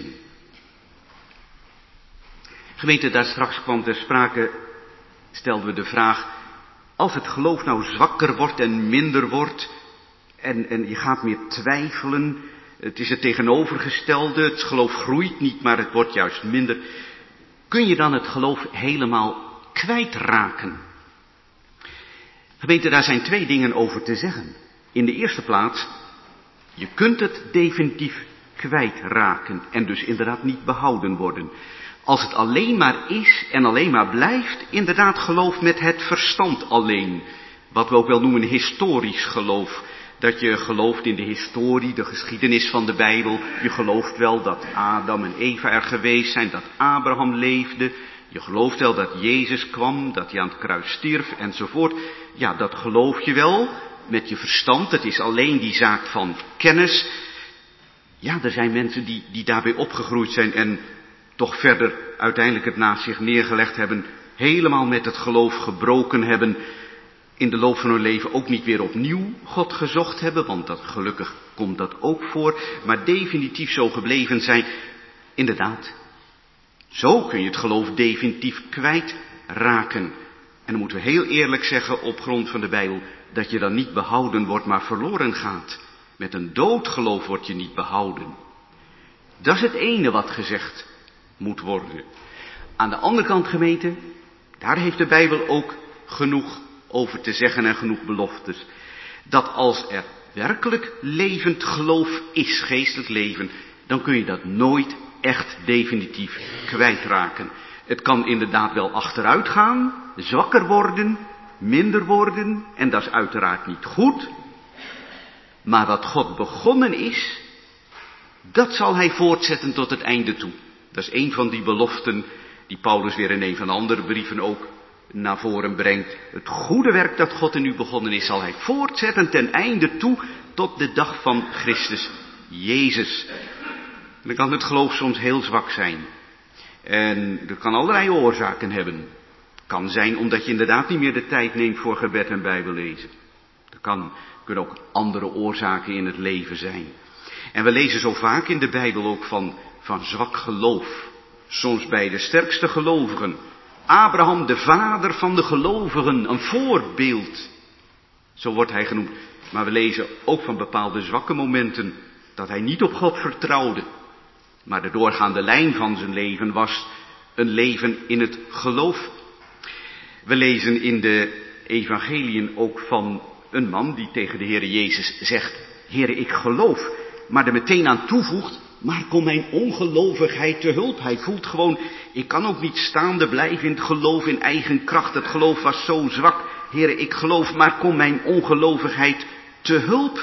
Gemeente, daar straks kwam ter sprake, stelden we de vraag, als het geloof nou zwakker wordt en minder wordt, en, en je gaat meer twijfelen, het is het tegenovergestelde, het geloof groeit niet, maar het wordt juist minder, kun je dan het geloof helemaal kwijtraken? Gemeente, daar zijn twee dingen over te zeggen. In de eerste plaats, je kunt het definitief kwijtraken en dus inderdaad niet behouden worden. Als het alleen maar is en alleen maar blijft, inderdaad geloof met het verstand alleen. Wat we ook wel noemen historisch geloof. Dat je gelooft in de historie, de geschiedenis van de Bijbel. Je gelooft wel dat Adam en Eva er geweest zijn, dat Abraham leefde. Je gelooft wel dat Jezus kwam, dat hij aan het kruis stierf enzovoort. Ja, dat geloof je wel met je verstand. Het is alleen die zaak van kennis. Ja, er zijn mensen die, die daarbij opgegroeid zijn en toch verder uiteindelijk het naast zich neergelegd hebben, helemaal met het geloof gebroken hebben, in de loop van hun leven ook niet weer opnieuw God gezocht hebben, want dat, gelukkig komt dat ook voor, maar definitief zo gebleven zijn. Inderdaad, zo kun je het geloof definitief kwijtraken. En dan moeten we heel eerlijk zeggen, op grond van de Bijbel, dat je dan niet behouden wordt, maar verloren gaat. Met een dood geloof word je niet behouden. Dat is het ene wat gezegd moet worden. Aan de andere kant, gemeente, daar heeft de Bijbel ook genoeg over te zeggen en genoeg beloftes. Dat als er werkelijk levend geloof is, geestelijk leven, dan kun je dat nooit echt definitief kwijtraken. Het kan inderdaad wel achteruit gaan, zwakker worden, minder worden, en dat is uiteraard niet goed. Maar wat God begonnen is, dat zal hij voortzetten tot het einde toe. Dat is een van die beloften die Paulus weer in een van de andere brieven ook naar voren brengt. Het goede werk dat God in u begonnen is, zal hij voortzetten ten einde toe tot de dag van Christus Jezus. En dan kan het geloof soms heel zwak zijn. En dat kan allerlei oorzaken hebben. Het kan zijn omdat je inderdaad niet meer de tijd neemt voor gebed en bijbellezen. Er kan, kunnen ook andere oorzaken in het leven zijn. En we lezen zo vaak in de Bijbel ook van, van zwak geloof. Soms bij de sterkste gelovigen. Abraham, de vader van de gelovigen, een voorbeeld. Zo wordt hij genoemd. Maar we lezen ook van bepaalde zwakke momenten dat hij niet op God vertrouwde. Maar de doorgaande lijn van zijn leven was een leven in het geloof. We lezen in de evangeliën ook van een man die tegen de Heere Jezus zegt: Heere, ik geloof. Maar er meteen aan toevoegt: maar kom mijn ongelovigheid te hulp. Hij voelt gewoon, ik kan ook niet staande blijven in het geloof in eigen kracht. Het geloof was zo zwak. Heere, ik geloof, maar kom mijn ongelovigheid te hulp.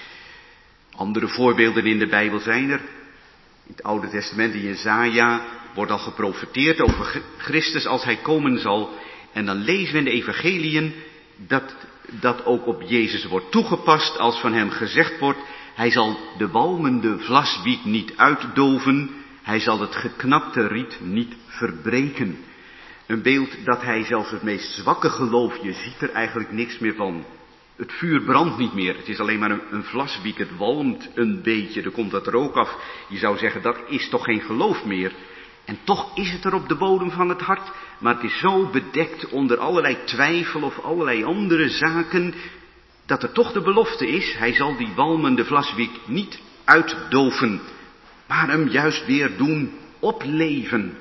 Andere voorbeelden in de Bijbel zijn er. In het Oude Testament, in Jesaja, wordt al geprofeteerd over Christus als hij komen zal. En dan lezen we in de evangeliën dat dat ook op Jezus wordt toegepast als van hem gezegd wordt: Hij zal de walmende vlaswiek niet uitdoven. Hij zal het geknakte riet niet verbreken. Een beeld dat hij zelfs het meest zwakke geloof, je ziet er eigenlijk niks meer van. Het vuur brandt niet meer, het is alleen maar een, een vlaswiek, het walmt een beetje, er komt dat rook af. Je zou zeggen, dat is toch geen geloof meer. En toch is het er op de bodem van het hart, maar het is zo bedekt onder allerlei twijfel of allerlei andere zaken, dat er toch de belofte is, hij zal die walmende vlaswiek niet uitdoven, maar hem juist weer doen opleven.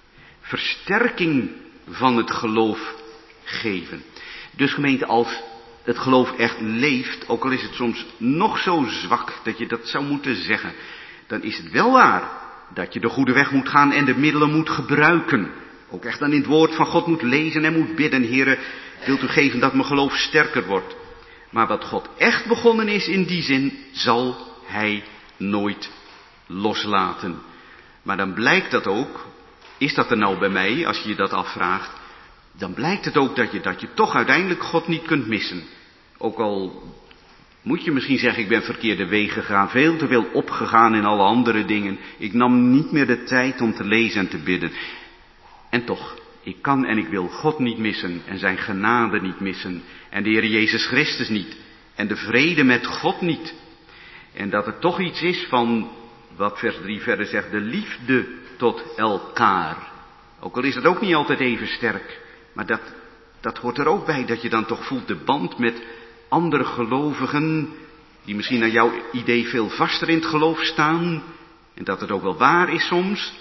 Versterking van het geloof geven. Dus gemeente, als het geloof echt leeft, ook al is het soms nog zo zwak dat je dat zou moeten zeggen, dan is het wel waar dat je de goede weg moet gaan en de middelen moet gebruiken. Ook echt dan in het woord van God moet lezen en moet bidden. Heere, wilt u geven dat mijn geloof sterker wordt. Maar wat God echt begonnen is in die zin, zal hij nooit loslaten. Maar dan blijkt dat ook, is dat er nou bij mij, als je je dat afvraagt, dan blijkt het ook dat je, dat je toch uiteindelijk God niet kunt missen. Ook al moet je misschien zeggen, ik ben verkeerde wegen gegaan, veel te veel opgegaan in alle andere dingen. Ik nam niet meer de tijd om te lezen en te bidden. En toch, ik kan en ik wil God niet missen en zijn genade niet missen. En de Heer Jezus Christus niet. En de vrede met God niet. En dat het toch iets is van, wat vers drie verder zegt, de liefde tot elkaar. Ook al is het ook niet altijd even sterk. Maar dat, dat hoort er ook bij, dat je dan toch voelt de band met andere gelovigen, die misschien naar jouw idee veel vaster in het geloof staan. En dat het ook wel waar is soms.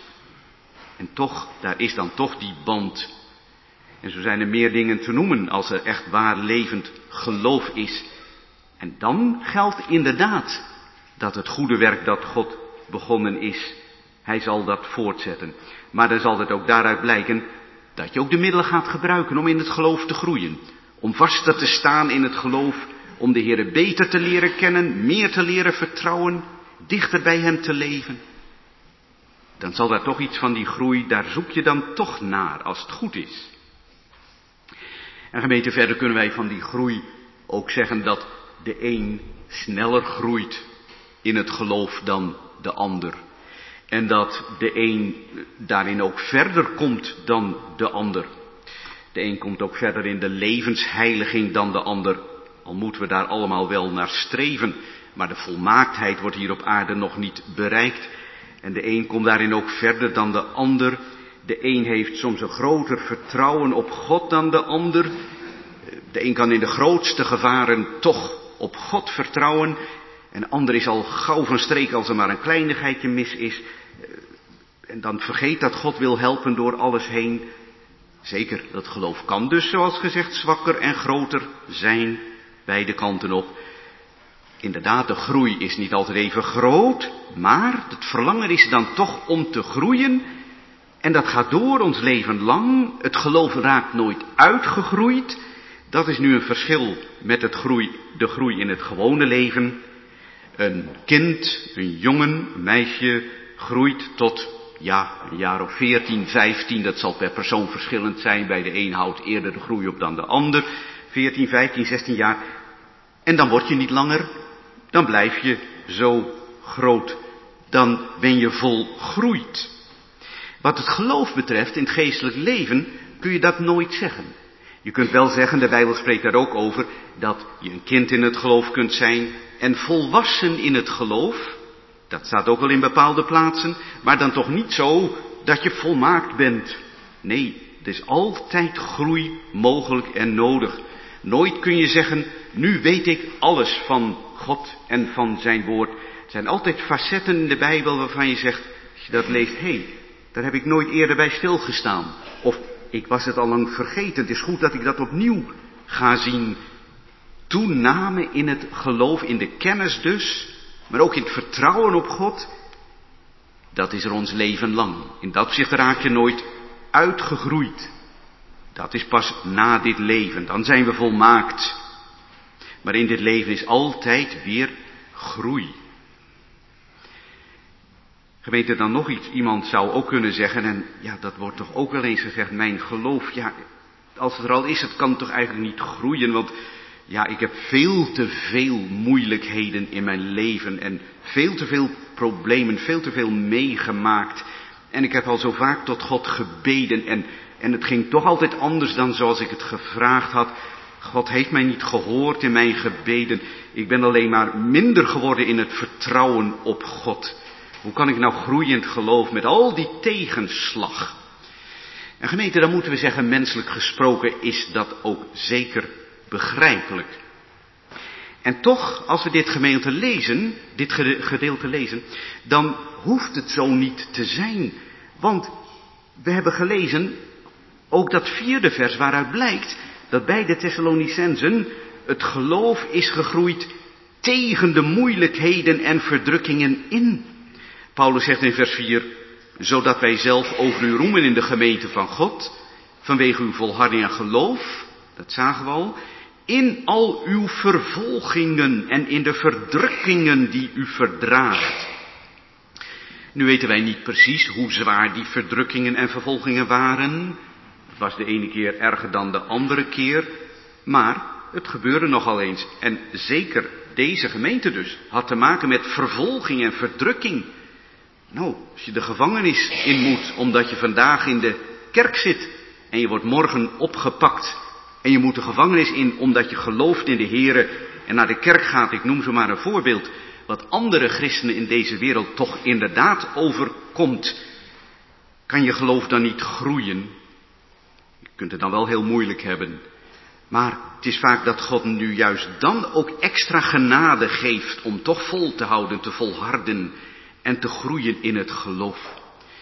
En toch, daar is dan toch die band. En zo zijn er meer dingen te noemen als er echt waar levend geloof is. En dan geldt inderdaad dat het goede werk dat God begonnen is, hij zal dat voortzetten. Maar dan zal het ook daaruit blijken dat je ook de middelen gaat gebruiken om in het geloof te groeien. Om vaster te staan in het geloof, om de Heere beter te leren kennen, meer te leren vertrouwen, dichter bij hem te leven. Dan zal daar toch iets van die groei, daar zoek je dan toch naar, als het goed is. En gemeente, verder kunnen wij van die groei ook zeggen dat de een sneller groeit in het geloof dan de ander. En dat de een daarin ook verder komt dan de ander. De een komt ook verder in de levensheiliging dan de ander. Al moeten we daar allemaal wel naar streven. Maar de volmaaktheid wordt hier op aarde nog niet bereikt. En de een komt daarin ook verder dan de ander. De een heeft soms een groter vertrouwen op God dan de ander. De een kan in de grootste gevaren toch op God vertrouwen. En de ander is al gauw van streek als er maar een kleinigheidje mis is. En dan vergeet dat God wil helpen door alles heen. Zeker, dat geloof kan dus, zoals gezegd, zwakker en groter zijn, beide kanten op. Inderdaad, de groei is niet altijd even groot, maar het verlangen is dan toch om te groeien. En dat gaat door ons leven lang. Het geloof raakt nooit uitgegroeid. Dat is nu een verschil met het groei, de groei in het gewone leven. Een kind, een jongen, een meisje groeit tot, ja, een jaar of veertien, vijftien, dat zal per persoon verschillend zijn. Bij de een houdt eerder de groei op dan de ander. veertien, vijftien, zestien jaar. En dan word je niet langer, dan blijf je zo groot. Dan ben je volgroeid. Wat het geloof betreft in het geestelijk leven kun je dat nooit zeggen. Je kunt wel zeggen, de Bijbel spreekt daar ook over, dat je een kind in het geloof kunt zijn en volwassen in het geloof. Dat staat ook wel in bepaalde plaatsen, maar dan toch niet zo dat je volmaakt bent. Nee, er is altijd groei mogelijk en nodig. Nooit kun je zeggen, nu weet ik alles van God en van zijn woord. Er zijn altijd facetten in de Bijbel waarvan je zegt, als je dat leest, hé, hey, daar heb ik nooit eerder bij stilgestaan. Of ik was het al lang vergeten, het is goed dat ik dat opnieuw ga zien. Toename in het geloof, in de kennis dus, maar ook in het vertrouwen op God, dat is er ons leven lang. In dat opzicht raak je nooit uitgegroeid. Dat is pas na dit leven, dan zijn we volmaakt. Maar in dit leven is altijd weer groei. Gemeente, dan nog iets, iemand zou ook kunnen zeggen, en ja, dat wordt toch ook wel eens gezegd, mijn geloof, ja, als het er al is, het kan toch eigenlijk niet groeien, want Ja, ik heb veel te veel moeilijkheden in mijn leven en veel te veel problemen, veel te veel meegemaakt. En ik heb al zo vaak tot God gebeden en, en het ging toch altijd anders dan zoals ik het gevraagd had. God heeft mij niet gehoord in mijn gebeden. Ik ben alleen maar minder geworden in het vertrouwen op God. Hoe kan ik nou groeien in het geloof met al die tegenslag? En gemeente, dan moeten we zeggen, menselijk gesproken is dat ook zeker begrijpelijk. En toch, als we dit gedeelte lezen, dit gedeelte lezen, dan hoeft het zo niet te zijn. Want we hebben gelezen, ook dat vierde vers waaruit blijkt dat bij de Thessalonicenzen het geloof is gegroeid tegen de moeilijkheden en verdrukkingen in. Paulus zegt in vers vier, zodat wij zelf over u roemen in de gemeente van God, vanwege uw volharding en geloof, dat zagen we al, in al uw vervolgingen en in de verdrukkingen die u verdraagt. Nu weten wij niet precies hoe zwaar die verdrukkingen en vervolgingen waren. Het was de ene keer erger dan de andere keer, maar het gebeurde nogal eens. En zeker deze gemeente dus had te maken met vervolging en verdrukking. Nou, als je de gevangenis in moet omdat je vandaag in de kerk zit en je wordt morgen opgepakt en je moet de gevangenis in omdat je gelooft in de Here en naar de kerk gaat, ik noem zo maar een voorbeeld, wat andere christenen in deze wereld toch inderdaad overkomt, kan je geloof dan niet groeien? Je kunt het dan wel heel moeilijk hebben, maar het is vaak dat God nu juist dan ook extra genade geeft om toch vol te houden, te volharden en te groeien in het geloof.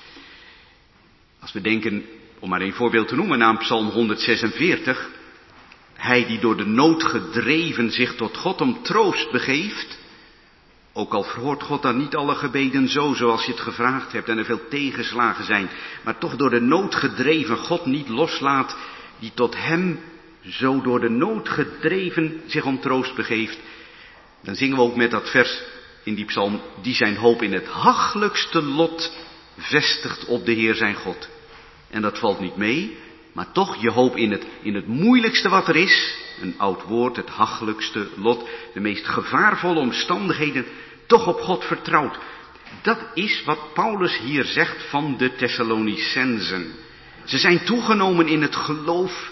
Als we denken, om maar een voorbeeld te noemen, aan Psalm honderdzesenveertig. Hij die door de nood gedreven zich tot God om troost begeeft. Ook al verhoort God dan niet alle gebeden zo zoals je het gevraagd hebt en er veel tegenslagen zijn. Maar toch door de nood gedreven God niet loslaat. Die tot hem zo door de nood gedreven zich om troost begeeft. Dan zingen we ook met dat vers in die psalm, die zijn hoop in het hachelijkste lot vestigt op de Heer zijn God. En dat valt niet mee, maar toch je hoop in het, in het moeilijkste wat er is, een oud woord, het hachelijkste lot, de meest gevaarvolle omstandigheden, toch op God vertrouwt. Dat is wat Paulus hier zegt van de Thessalonicenzen. Ze zijn toegenomen in het geloof,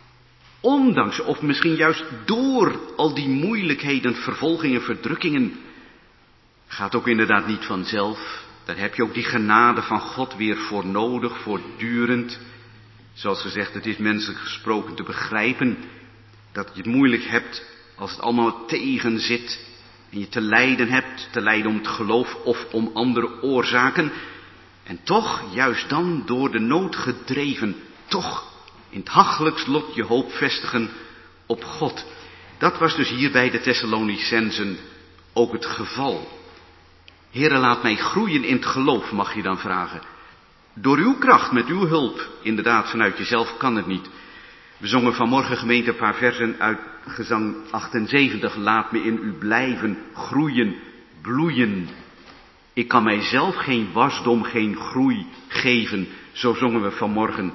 ondanks of misschien juist door al die moeilijkheden, vervolgingen, verdrukkingen. Gaat ook inderdaad niet vanzelf. Daar heb je ook die genade van God weer voor nodig, voortdurend. Zoals gezegd, het is menselijk gesproken te begrijpen dat je het moeilijk hebt als het allemaal tegen zit. En je te lijden hebt, te lijden om het geloof of om andere oorzaken. En toch, juist dan door de nood gedreven, toch in het hachelijkst lot je hoop vestigen op God. Dat was dus hier bij de Thessalonicenzen ook het geval. Heere, laat mij groeien in het geloof, mag je dan vragen. Door uw kracht, met uw hulp, inderdaad vanuit jezelf kan het niet. We zongen vanmorgen gemeente een paar versen uit gezang achtenzeventig. Laat me in u blijven, groeien, bloeien. Ik kan mijzelf geen wasdom, geen groei geven. Zo zongen we vanmorgen.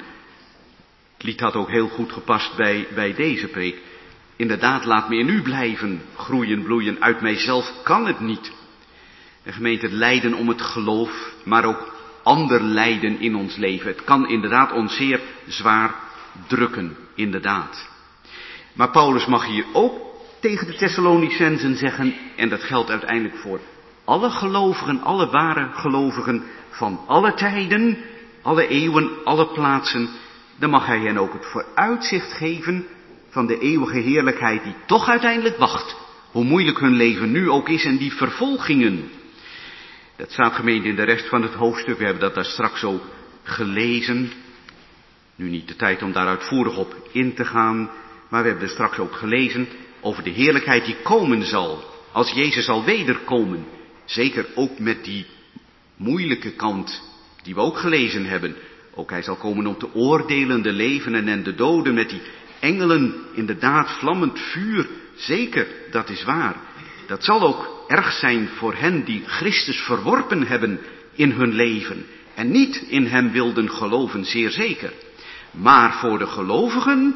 Het lied had ook heel goed gepast bij, bij deze preek. Inderdaad, laat me in u blijven, groeien, bloeien. Uit mijzelf kan het niet. De gemeente, het lijden om het geloof, maar ook ander lijden in ons leven. Het kan inderdaad ons zeer zwaar drukken, inderdaad. Maar Paulus mag hier ook tegen de Thessalonicenzen zeggen, en dat geldt uiteindelijk voor alle gelovigen, alle ware gelovigen van alle tijden, alle eeuwen, alle plaatsen, dan mag hij hen ook het vooruitzicht geven van de eeuwige heerlijkheid die toch uiteindelijk wacht. Hoe moeilijk hun leven nu ook is en die vervolgingen. Dat staat gemeente in de rest van het hoofdstuk. We hebben dat daar straks ook gelezen. Nu niet de tijd om daar uitvoerig op in te gaan. Maar we hebben er straks ook gelezen over de heerlijkheid die komen zal. Als Jezus zal wederkomen. Zeker ook met die moeilijke kant die we ook gelezen hebben. Ook hij zal komen om te oordelen de levenden en de doden met die engelen, inderdaad vlammend vuur. Zeker, dat is waar. Dat zal ook erg zijn voor hen die Christus verworpen hebben in hun leven. En niet in hem wilden geloven, zeer zeker. Maar voor de gelovigen,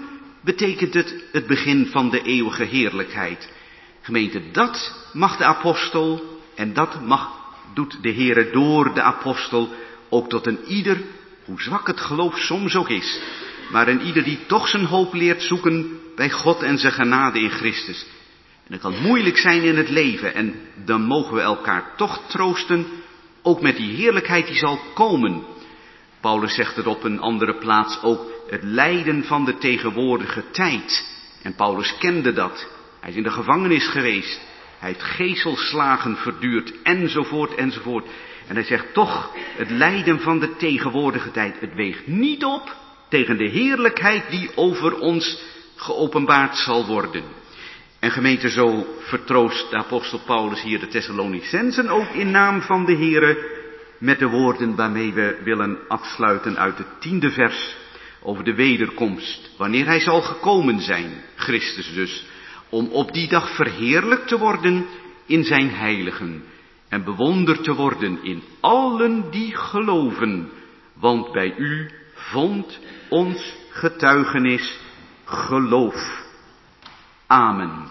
betekent het het begin van de eeuwige heerlijkheid. Gemeente, dat mag de apostel en dat mag, doet de Heere door de apostel ook tot een ieder, hoe zwak het geloof soms ook is, maar een ieder die toch zijn hoop leert zoeken bij God en zijn genade in Christus. En dat kan moeilijk zijn in het leven en dan mogen we elkaar toch troosten, ook met die heerlijkheid die zal komen. Paulus zegt het op een andere plaats ook, het lijden van de tegenwoordige tijd. En Paulus kende dat. Hij is in de gevangenis geweest. Hij heeft geeselslagen verduurd, enzovoort, enzovoort. En hij zegt toch, het lijden van de tegenwoordige tijd, het weegt niet op tegen de heerlijkheid die over ons geopenbaard zal worden. En gemeente, zo vertroost de apostel Paulus hier de Thessalonicensen ook in naam van de Heere, met de woorden waarmee we willen afsluiten uit het tiende vers over de wederkomst, wanneer hij zal gekomen zijn, Christus dus, om op die dag verheerlijkt te worden in zijn heiligen en bewonderd te worden in allen die geloven, want bij u vond ons getuigenis geloof. Amen.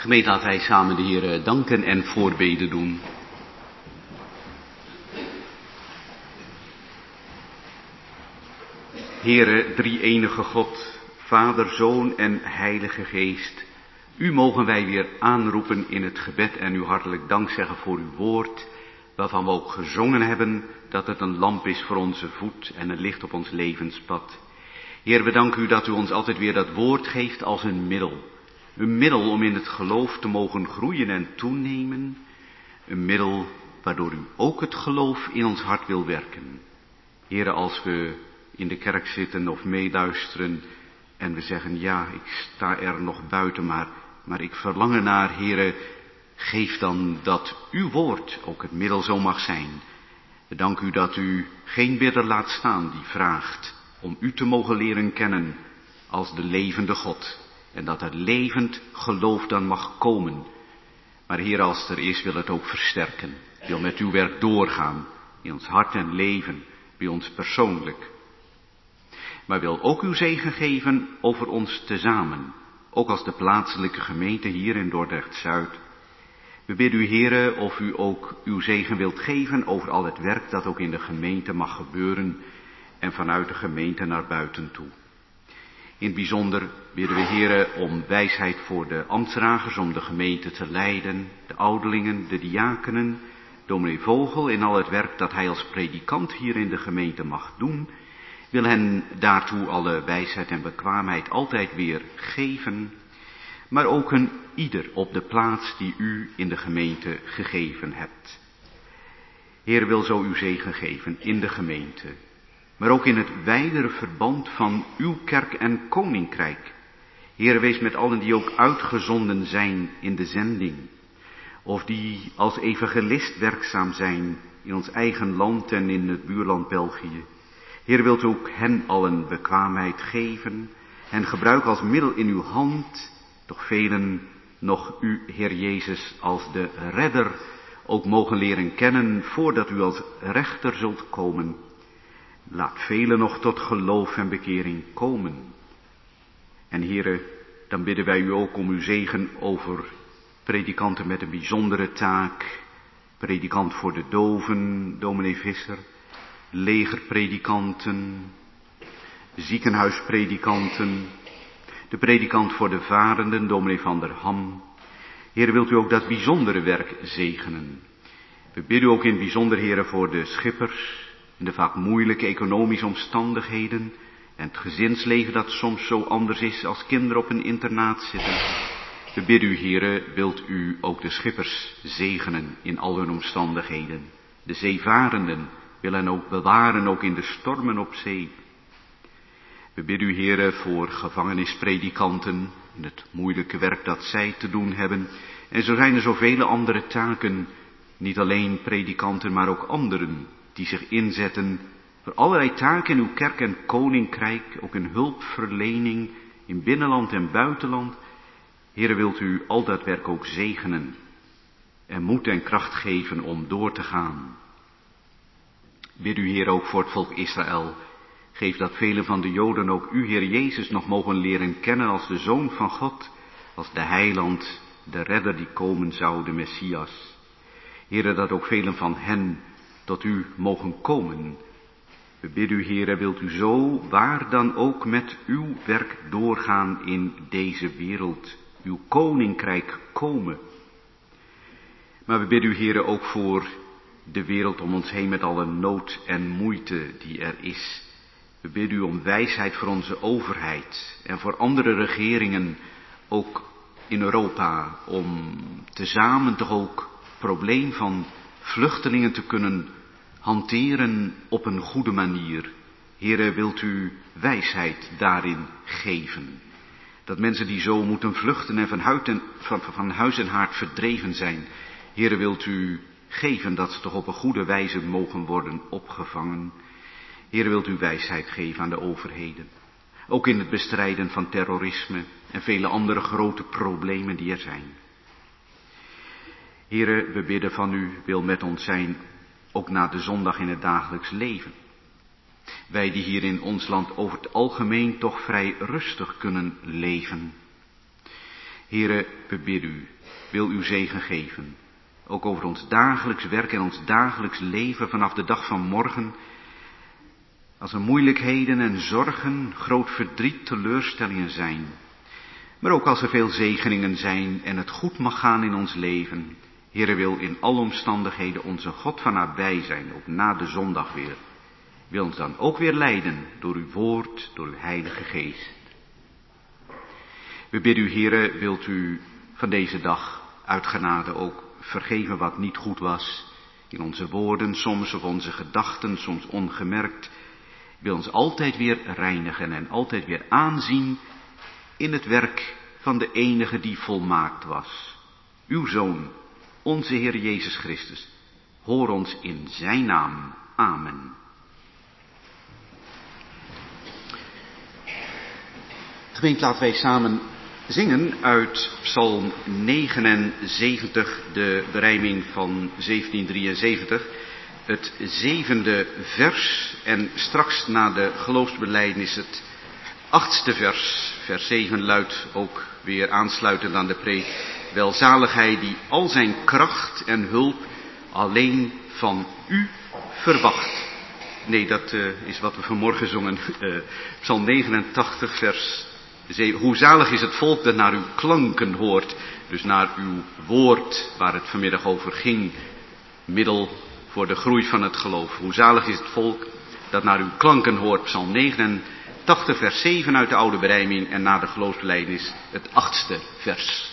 Gemeente, laten wij samen de Heer danken en voorbeden doen. Heere, drie-enige God, Vader, Zoon en Heilige Geest. U mogen wij weer aanroepen in het gebed en u hartelijk dank zeggen voor uw woord, waarvan we ook gezongen hebben dat het een lamp is voor onze voet en een licht op ons levenspad. Heer, we danken u dat u ons altijd weer dat woord geeft als een middel. Een middel om in het geloof te mogen groeien en toenemen. Een middel waardoor u ook het geloof in ons hart wil werken. Heer, als we in de kerk zitten of meeluisteren en we zeggen, ja, ik sta er nog buiten, maar, maar ik verlang ernaar, Heere, geef dan dat uw woord ook het middel zo mag zijn. We danken u dat u geen bidder laat staan die vraagt om u te mogen leren kennen als de levende God. En dat het levend geloof dan mag komen. Maar Heer, als er is, wil het ook versterken. Wil met uw werk doorgaan in ons hart en leven, bij ons persoonlijk. Maar wil ook uw zegen geven over ons tezamen, ook als de plaatselijke gemeente hier in Dordrecht-Zuid. We bidden u, Heere, of u ook uw zegen wilt geven over al het werk dat ook in de gemeente mag gebeuren en vanuit de gemeente naar buiten toe. In het bijzonder bidden we, Heere, om wijsheid voor de ambtsdragers om de gemeente te leiden, de ouderlingen, de diakenen, dominee Vogel in al het werk dat hij als predikant hier in de gemeente mag doen. Wil hen daartoe alle wijsheid en bekwaamheid altijd weer geven, maar ook een ieder op de plaats die u in de gemeente gegeven hebt. Heer, wil zo uw zegen geven in de gemeente, maar ook in het wijdere verband van uw kerk en koninkrijk. Heer, wees met allen die ook uitgezonden zijn in de zending, of die als evangelist werkzaam zijn in ons eigen land en in het buurland België. Heer, wilt u ook hen allen bekwaamheid geven, hen gebruiken als middel in uw hand, toch velen nog u, Heer Jezus, als de redder ook mogen leren kennen voordat u als rechter zult komen. Laat velen nog tot geloof en bekering komen. En Heere, dan bidden wij u ook om uw zegen over predikanten met een bijzondere taak, predikant voor de doven, dominee Visser, legerpredikanten, ziekenhuispredikanten, de predikant voor de varenden, dominee van der Ham. Heer, wilt u ook dat bijzondere werk zegenen. We bidden u ook in het bijzonder, Heer, voor de schippers in de vaak moeilijke economische omstandigheden en het gezinsleven dat soms zo anders is als kinderen op een internaat zitten. We bidden u, Heer, wilt u ook de schippers zegenen in al hun omstandigheden. De zeevarenden wil hen ook bewaren, ook in de stormen op zee. We bidden u, Heere, voor gevangenispredikanten in het moeilijke werk dat zij te doen hebben. En zo zijn er zoveel andere taken, niet alleen predikanten, maar ook anderen die zich inzetten voor allerlei taken in uw kerk en koninkrijk, ook in hulpverlening in binnenland en buitenland. Heere, wilt u al dat werk ook zegenen en moed en kracht geven om door te gaan. Bid u, Heer, ook voor het volk Israël. Geef dat velen van de Joden ook u, Heer Jezus, nog mogen leren kennen als de Zoon van God, als de Heiland, de Redder die komen zou, de Messias. Heer, dat ook velen van hen tot u mogen komen. We bidden u, Heer, wilt u zo waar dan ook met uw werk doorgaan in deze wereld, uw koninkrijk komen. Maar we bidden u, Heer, ook voor de wereld om ons heen met alle nood en moeite die er is. We bidden u om wijsheid voor onze overheid en voor andere regeringen, ook in Europa, om tezamen toch ook het probleem van vluchtelingen te kunnen hanteren op een goede manier. Heere, wilt u wijsheid daarin geven? Dat mensen die zo moeten vluchten en van, huid en, van, van huis en haard verdreven zijn, Heere, wilt u geven dat ze toch op een goede wijze mogen worden opgevangen. Heere, wilt u wijsheid geven aan de overheden. Ook in het bestrijden van terrorisme en vele andere grote problemen die er zijn. Heere, we bidden van u, wil met ons zijn, ook na de zondag in het dagelijks leven. Wij die hier in ons land over het algemeen toch vrij rustig kunnen leven. Heere, we bidden u, wil uw zegen geven. Ook over ons dagelijks werk en ons dagelijks leven vanaf de dag van morgen. Als er moeilijkheden en zorgen, groot verdriet, teleurstellingen zijn. Maar ook als er veel zegeningen zijn en het goed mag gaan in ons leven. Heere, wil in alle omstandigheden onze God van nabij zijn, ook na de zondag weer. Wil ons dan ook weer leiden door uw woord, door uw heilige geest. We bidden u, Heere, wilt u van deze dag uit genade ook vergeven wat niet goed was. In onze woorden soms of onze gedachten, soms ongemerkt. Wil ons altijd weer reinigen en altijd weer aanzien in het werk van de enige die volmaakt was. Uw Zoon, onze Heer Jezus Christus. Hoor ons in zijn naam. Amen. Gemeente, laten wij samen zingen uit Psalm negenenzeventig, de berijming van zeventienhonderddrieënzeventig, het zevende vers en straks na de geloofsbelijdenis het achtste vers. Vers zeven luidt ook weer aansluitend aan de preek: welzalig hij die al zijn kracht en hulp alleen van u verwacht. Nee, dat uh, is wat we vanmorgen zongen. Uh, Psalm negenentachtig, vers zeven. Hoe zalig is het volk dat naar uw klanken hoort. Dus naar uw woord, waar het vanmiddag over ging. Middel voor de groei van het geloof. Hoe zalig is het volk dat naar uw klanken hoort. Psalm negenentachtig, vers zeven uit de oude berijming. En na de geloofsbelijdenis het achtste vers.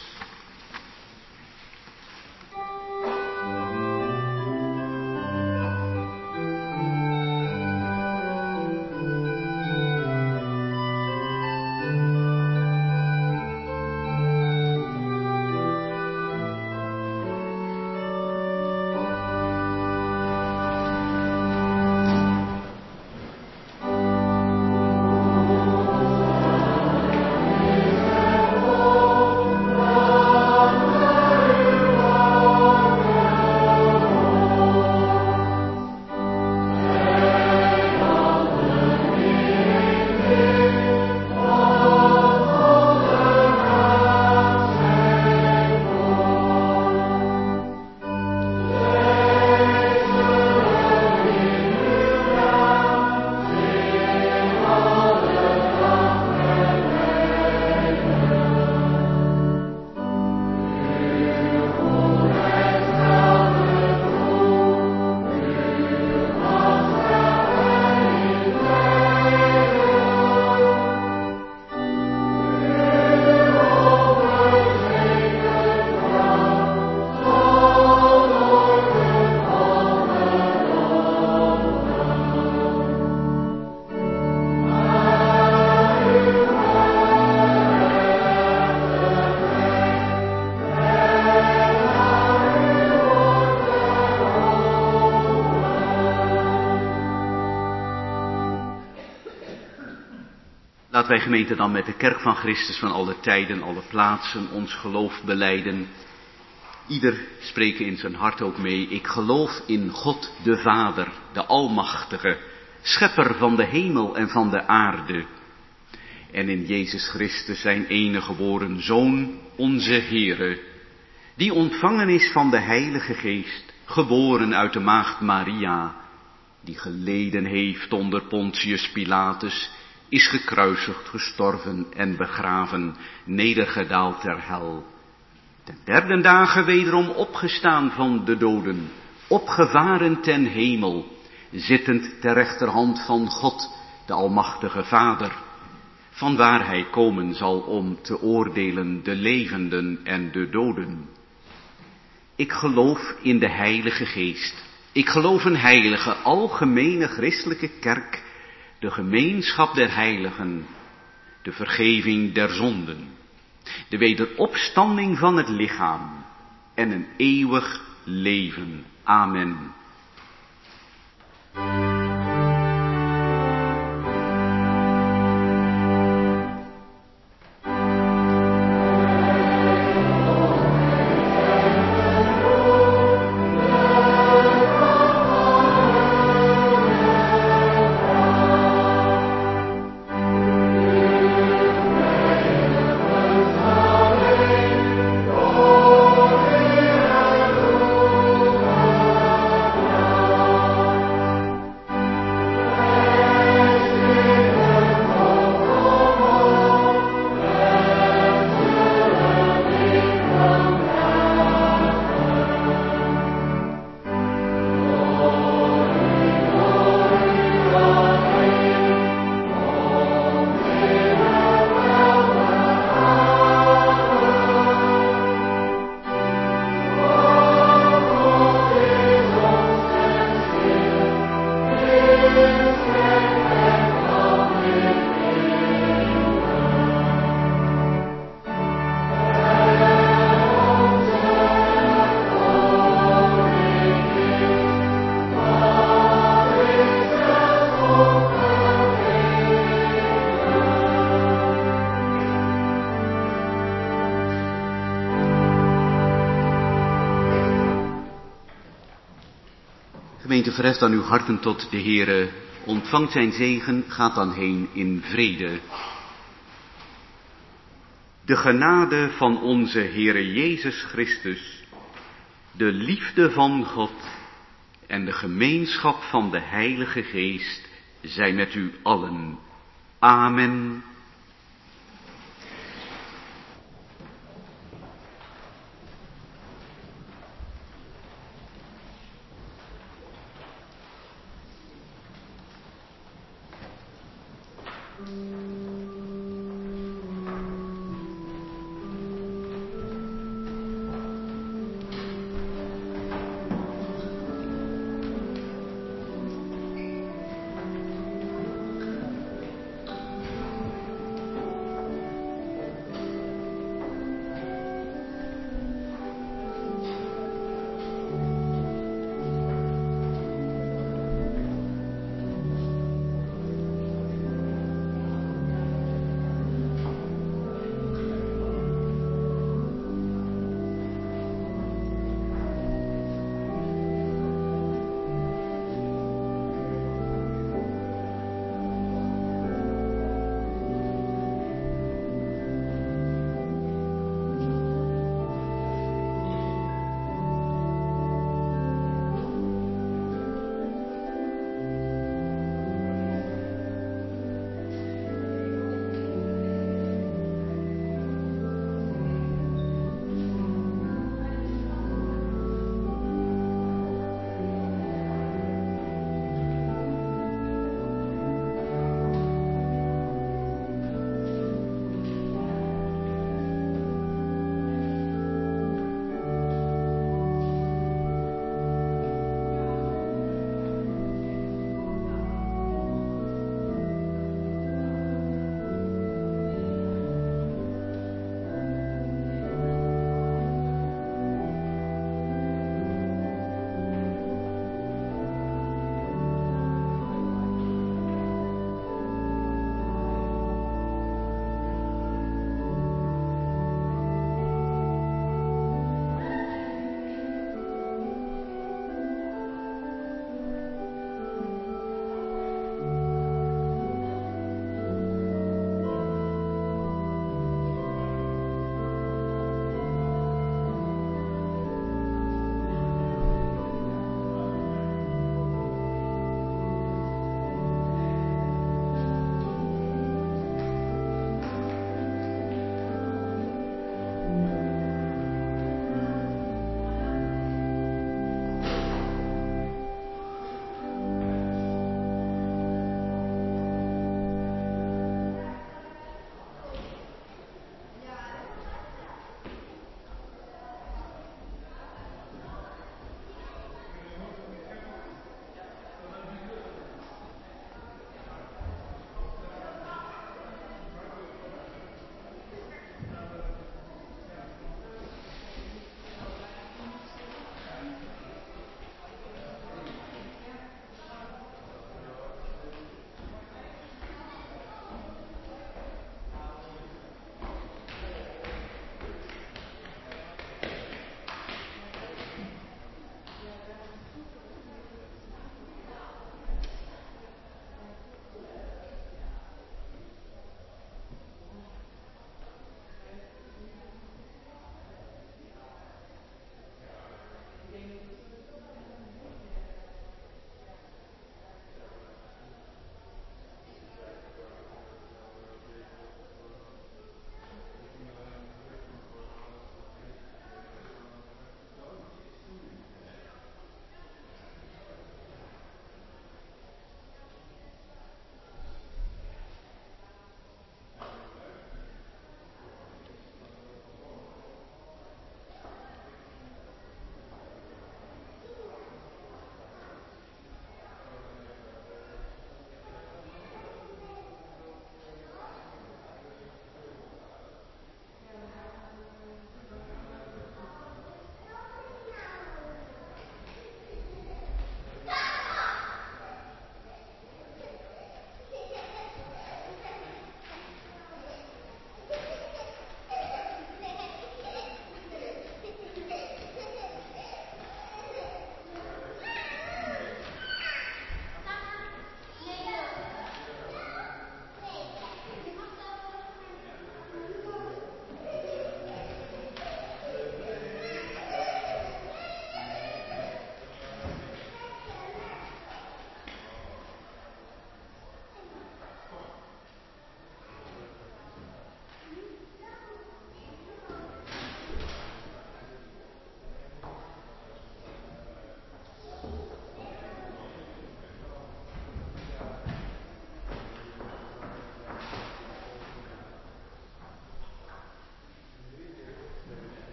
Laten wij, gemeente, dan met de kerk van Christus van alle tijden, alle plaatsen ons geloof belijden. Ieder spreken in zijn hart ook mee: ik geloof in God de Vader, de Almachtige, schepper van de hemel en van de aarde. En in Jezus Christus, zijn enige geboren Zoon, onze Heere, die ontvangen is van de Heilige Geest, geboren uit de maagd Maria, die geleden heeft onder Pontius Pilatus, is gekruisigd, gestorven en begraven, nedergedaald ter hel. Ten derde dagen wederom opgestaan van de doden, opgevaren ten hemel, zittend ter rechterhand van God, de Almachtige Vader, vanwaar hij komen zal om te oordelen de levenden en de doden. Ik geloof in de Heilige Geest. Ik geloof een heilige, algemene christelijke kerk, de gemeenschap der heiligen, de vergeving der zonden, de wederopstanding van het lichaam en een eeuwig leven. Amen. Amen. verheft dan uw harten tot de Heere, ontvangt zijn zegen, gaat dan heen in vrede. De genade van onze Heere Jezus Christus, de liefde van God en de gemeenschap van de Heilige Geest zij met u allen. Amen. Mm.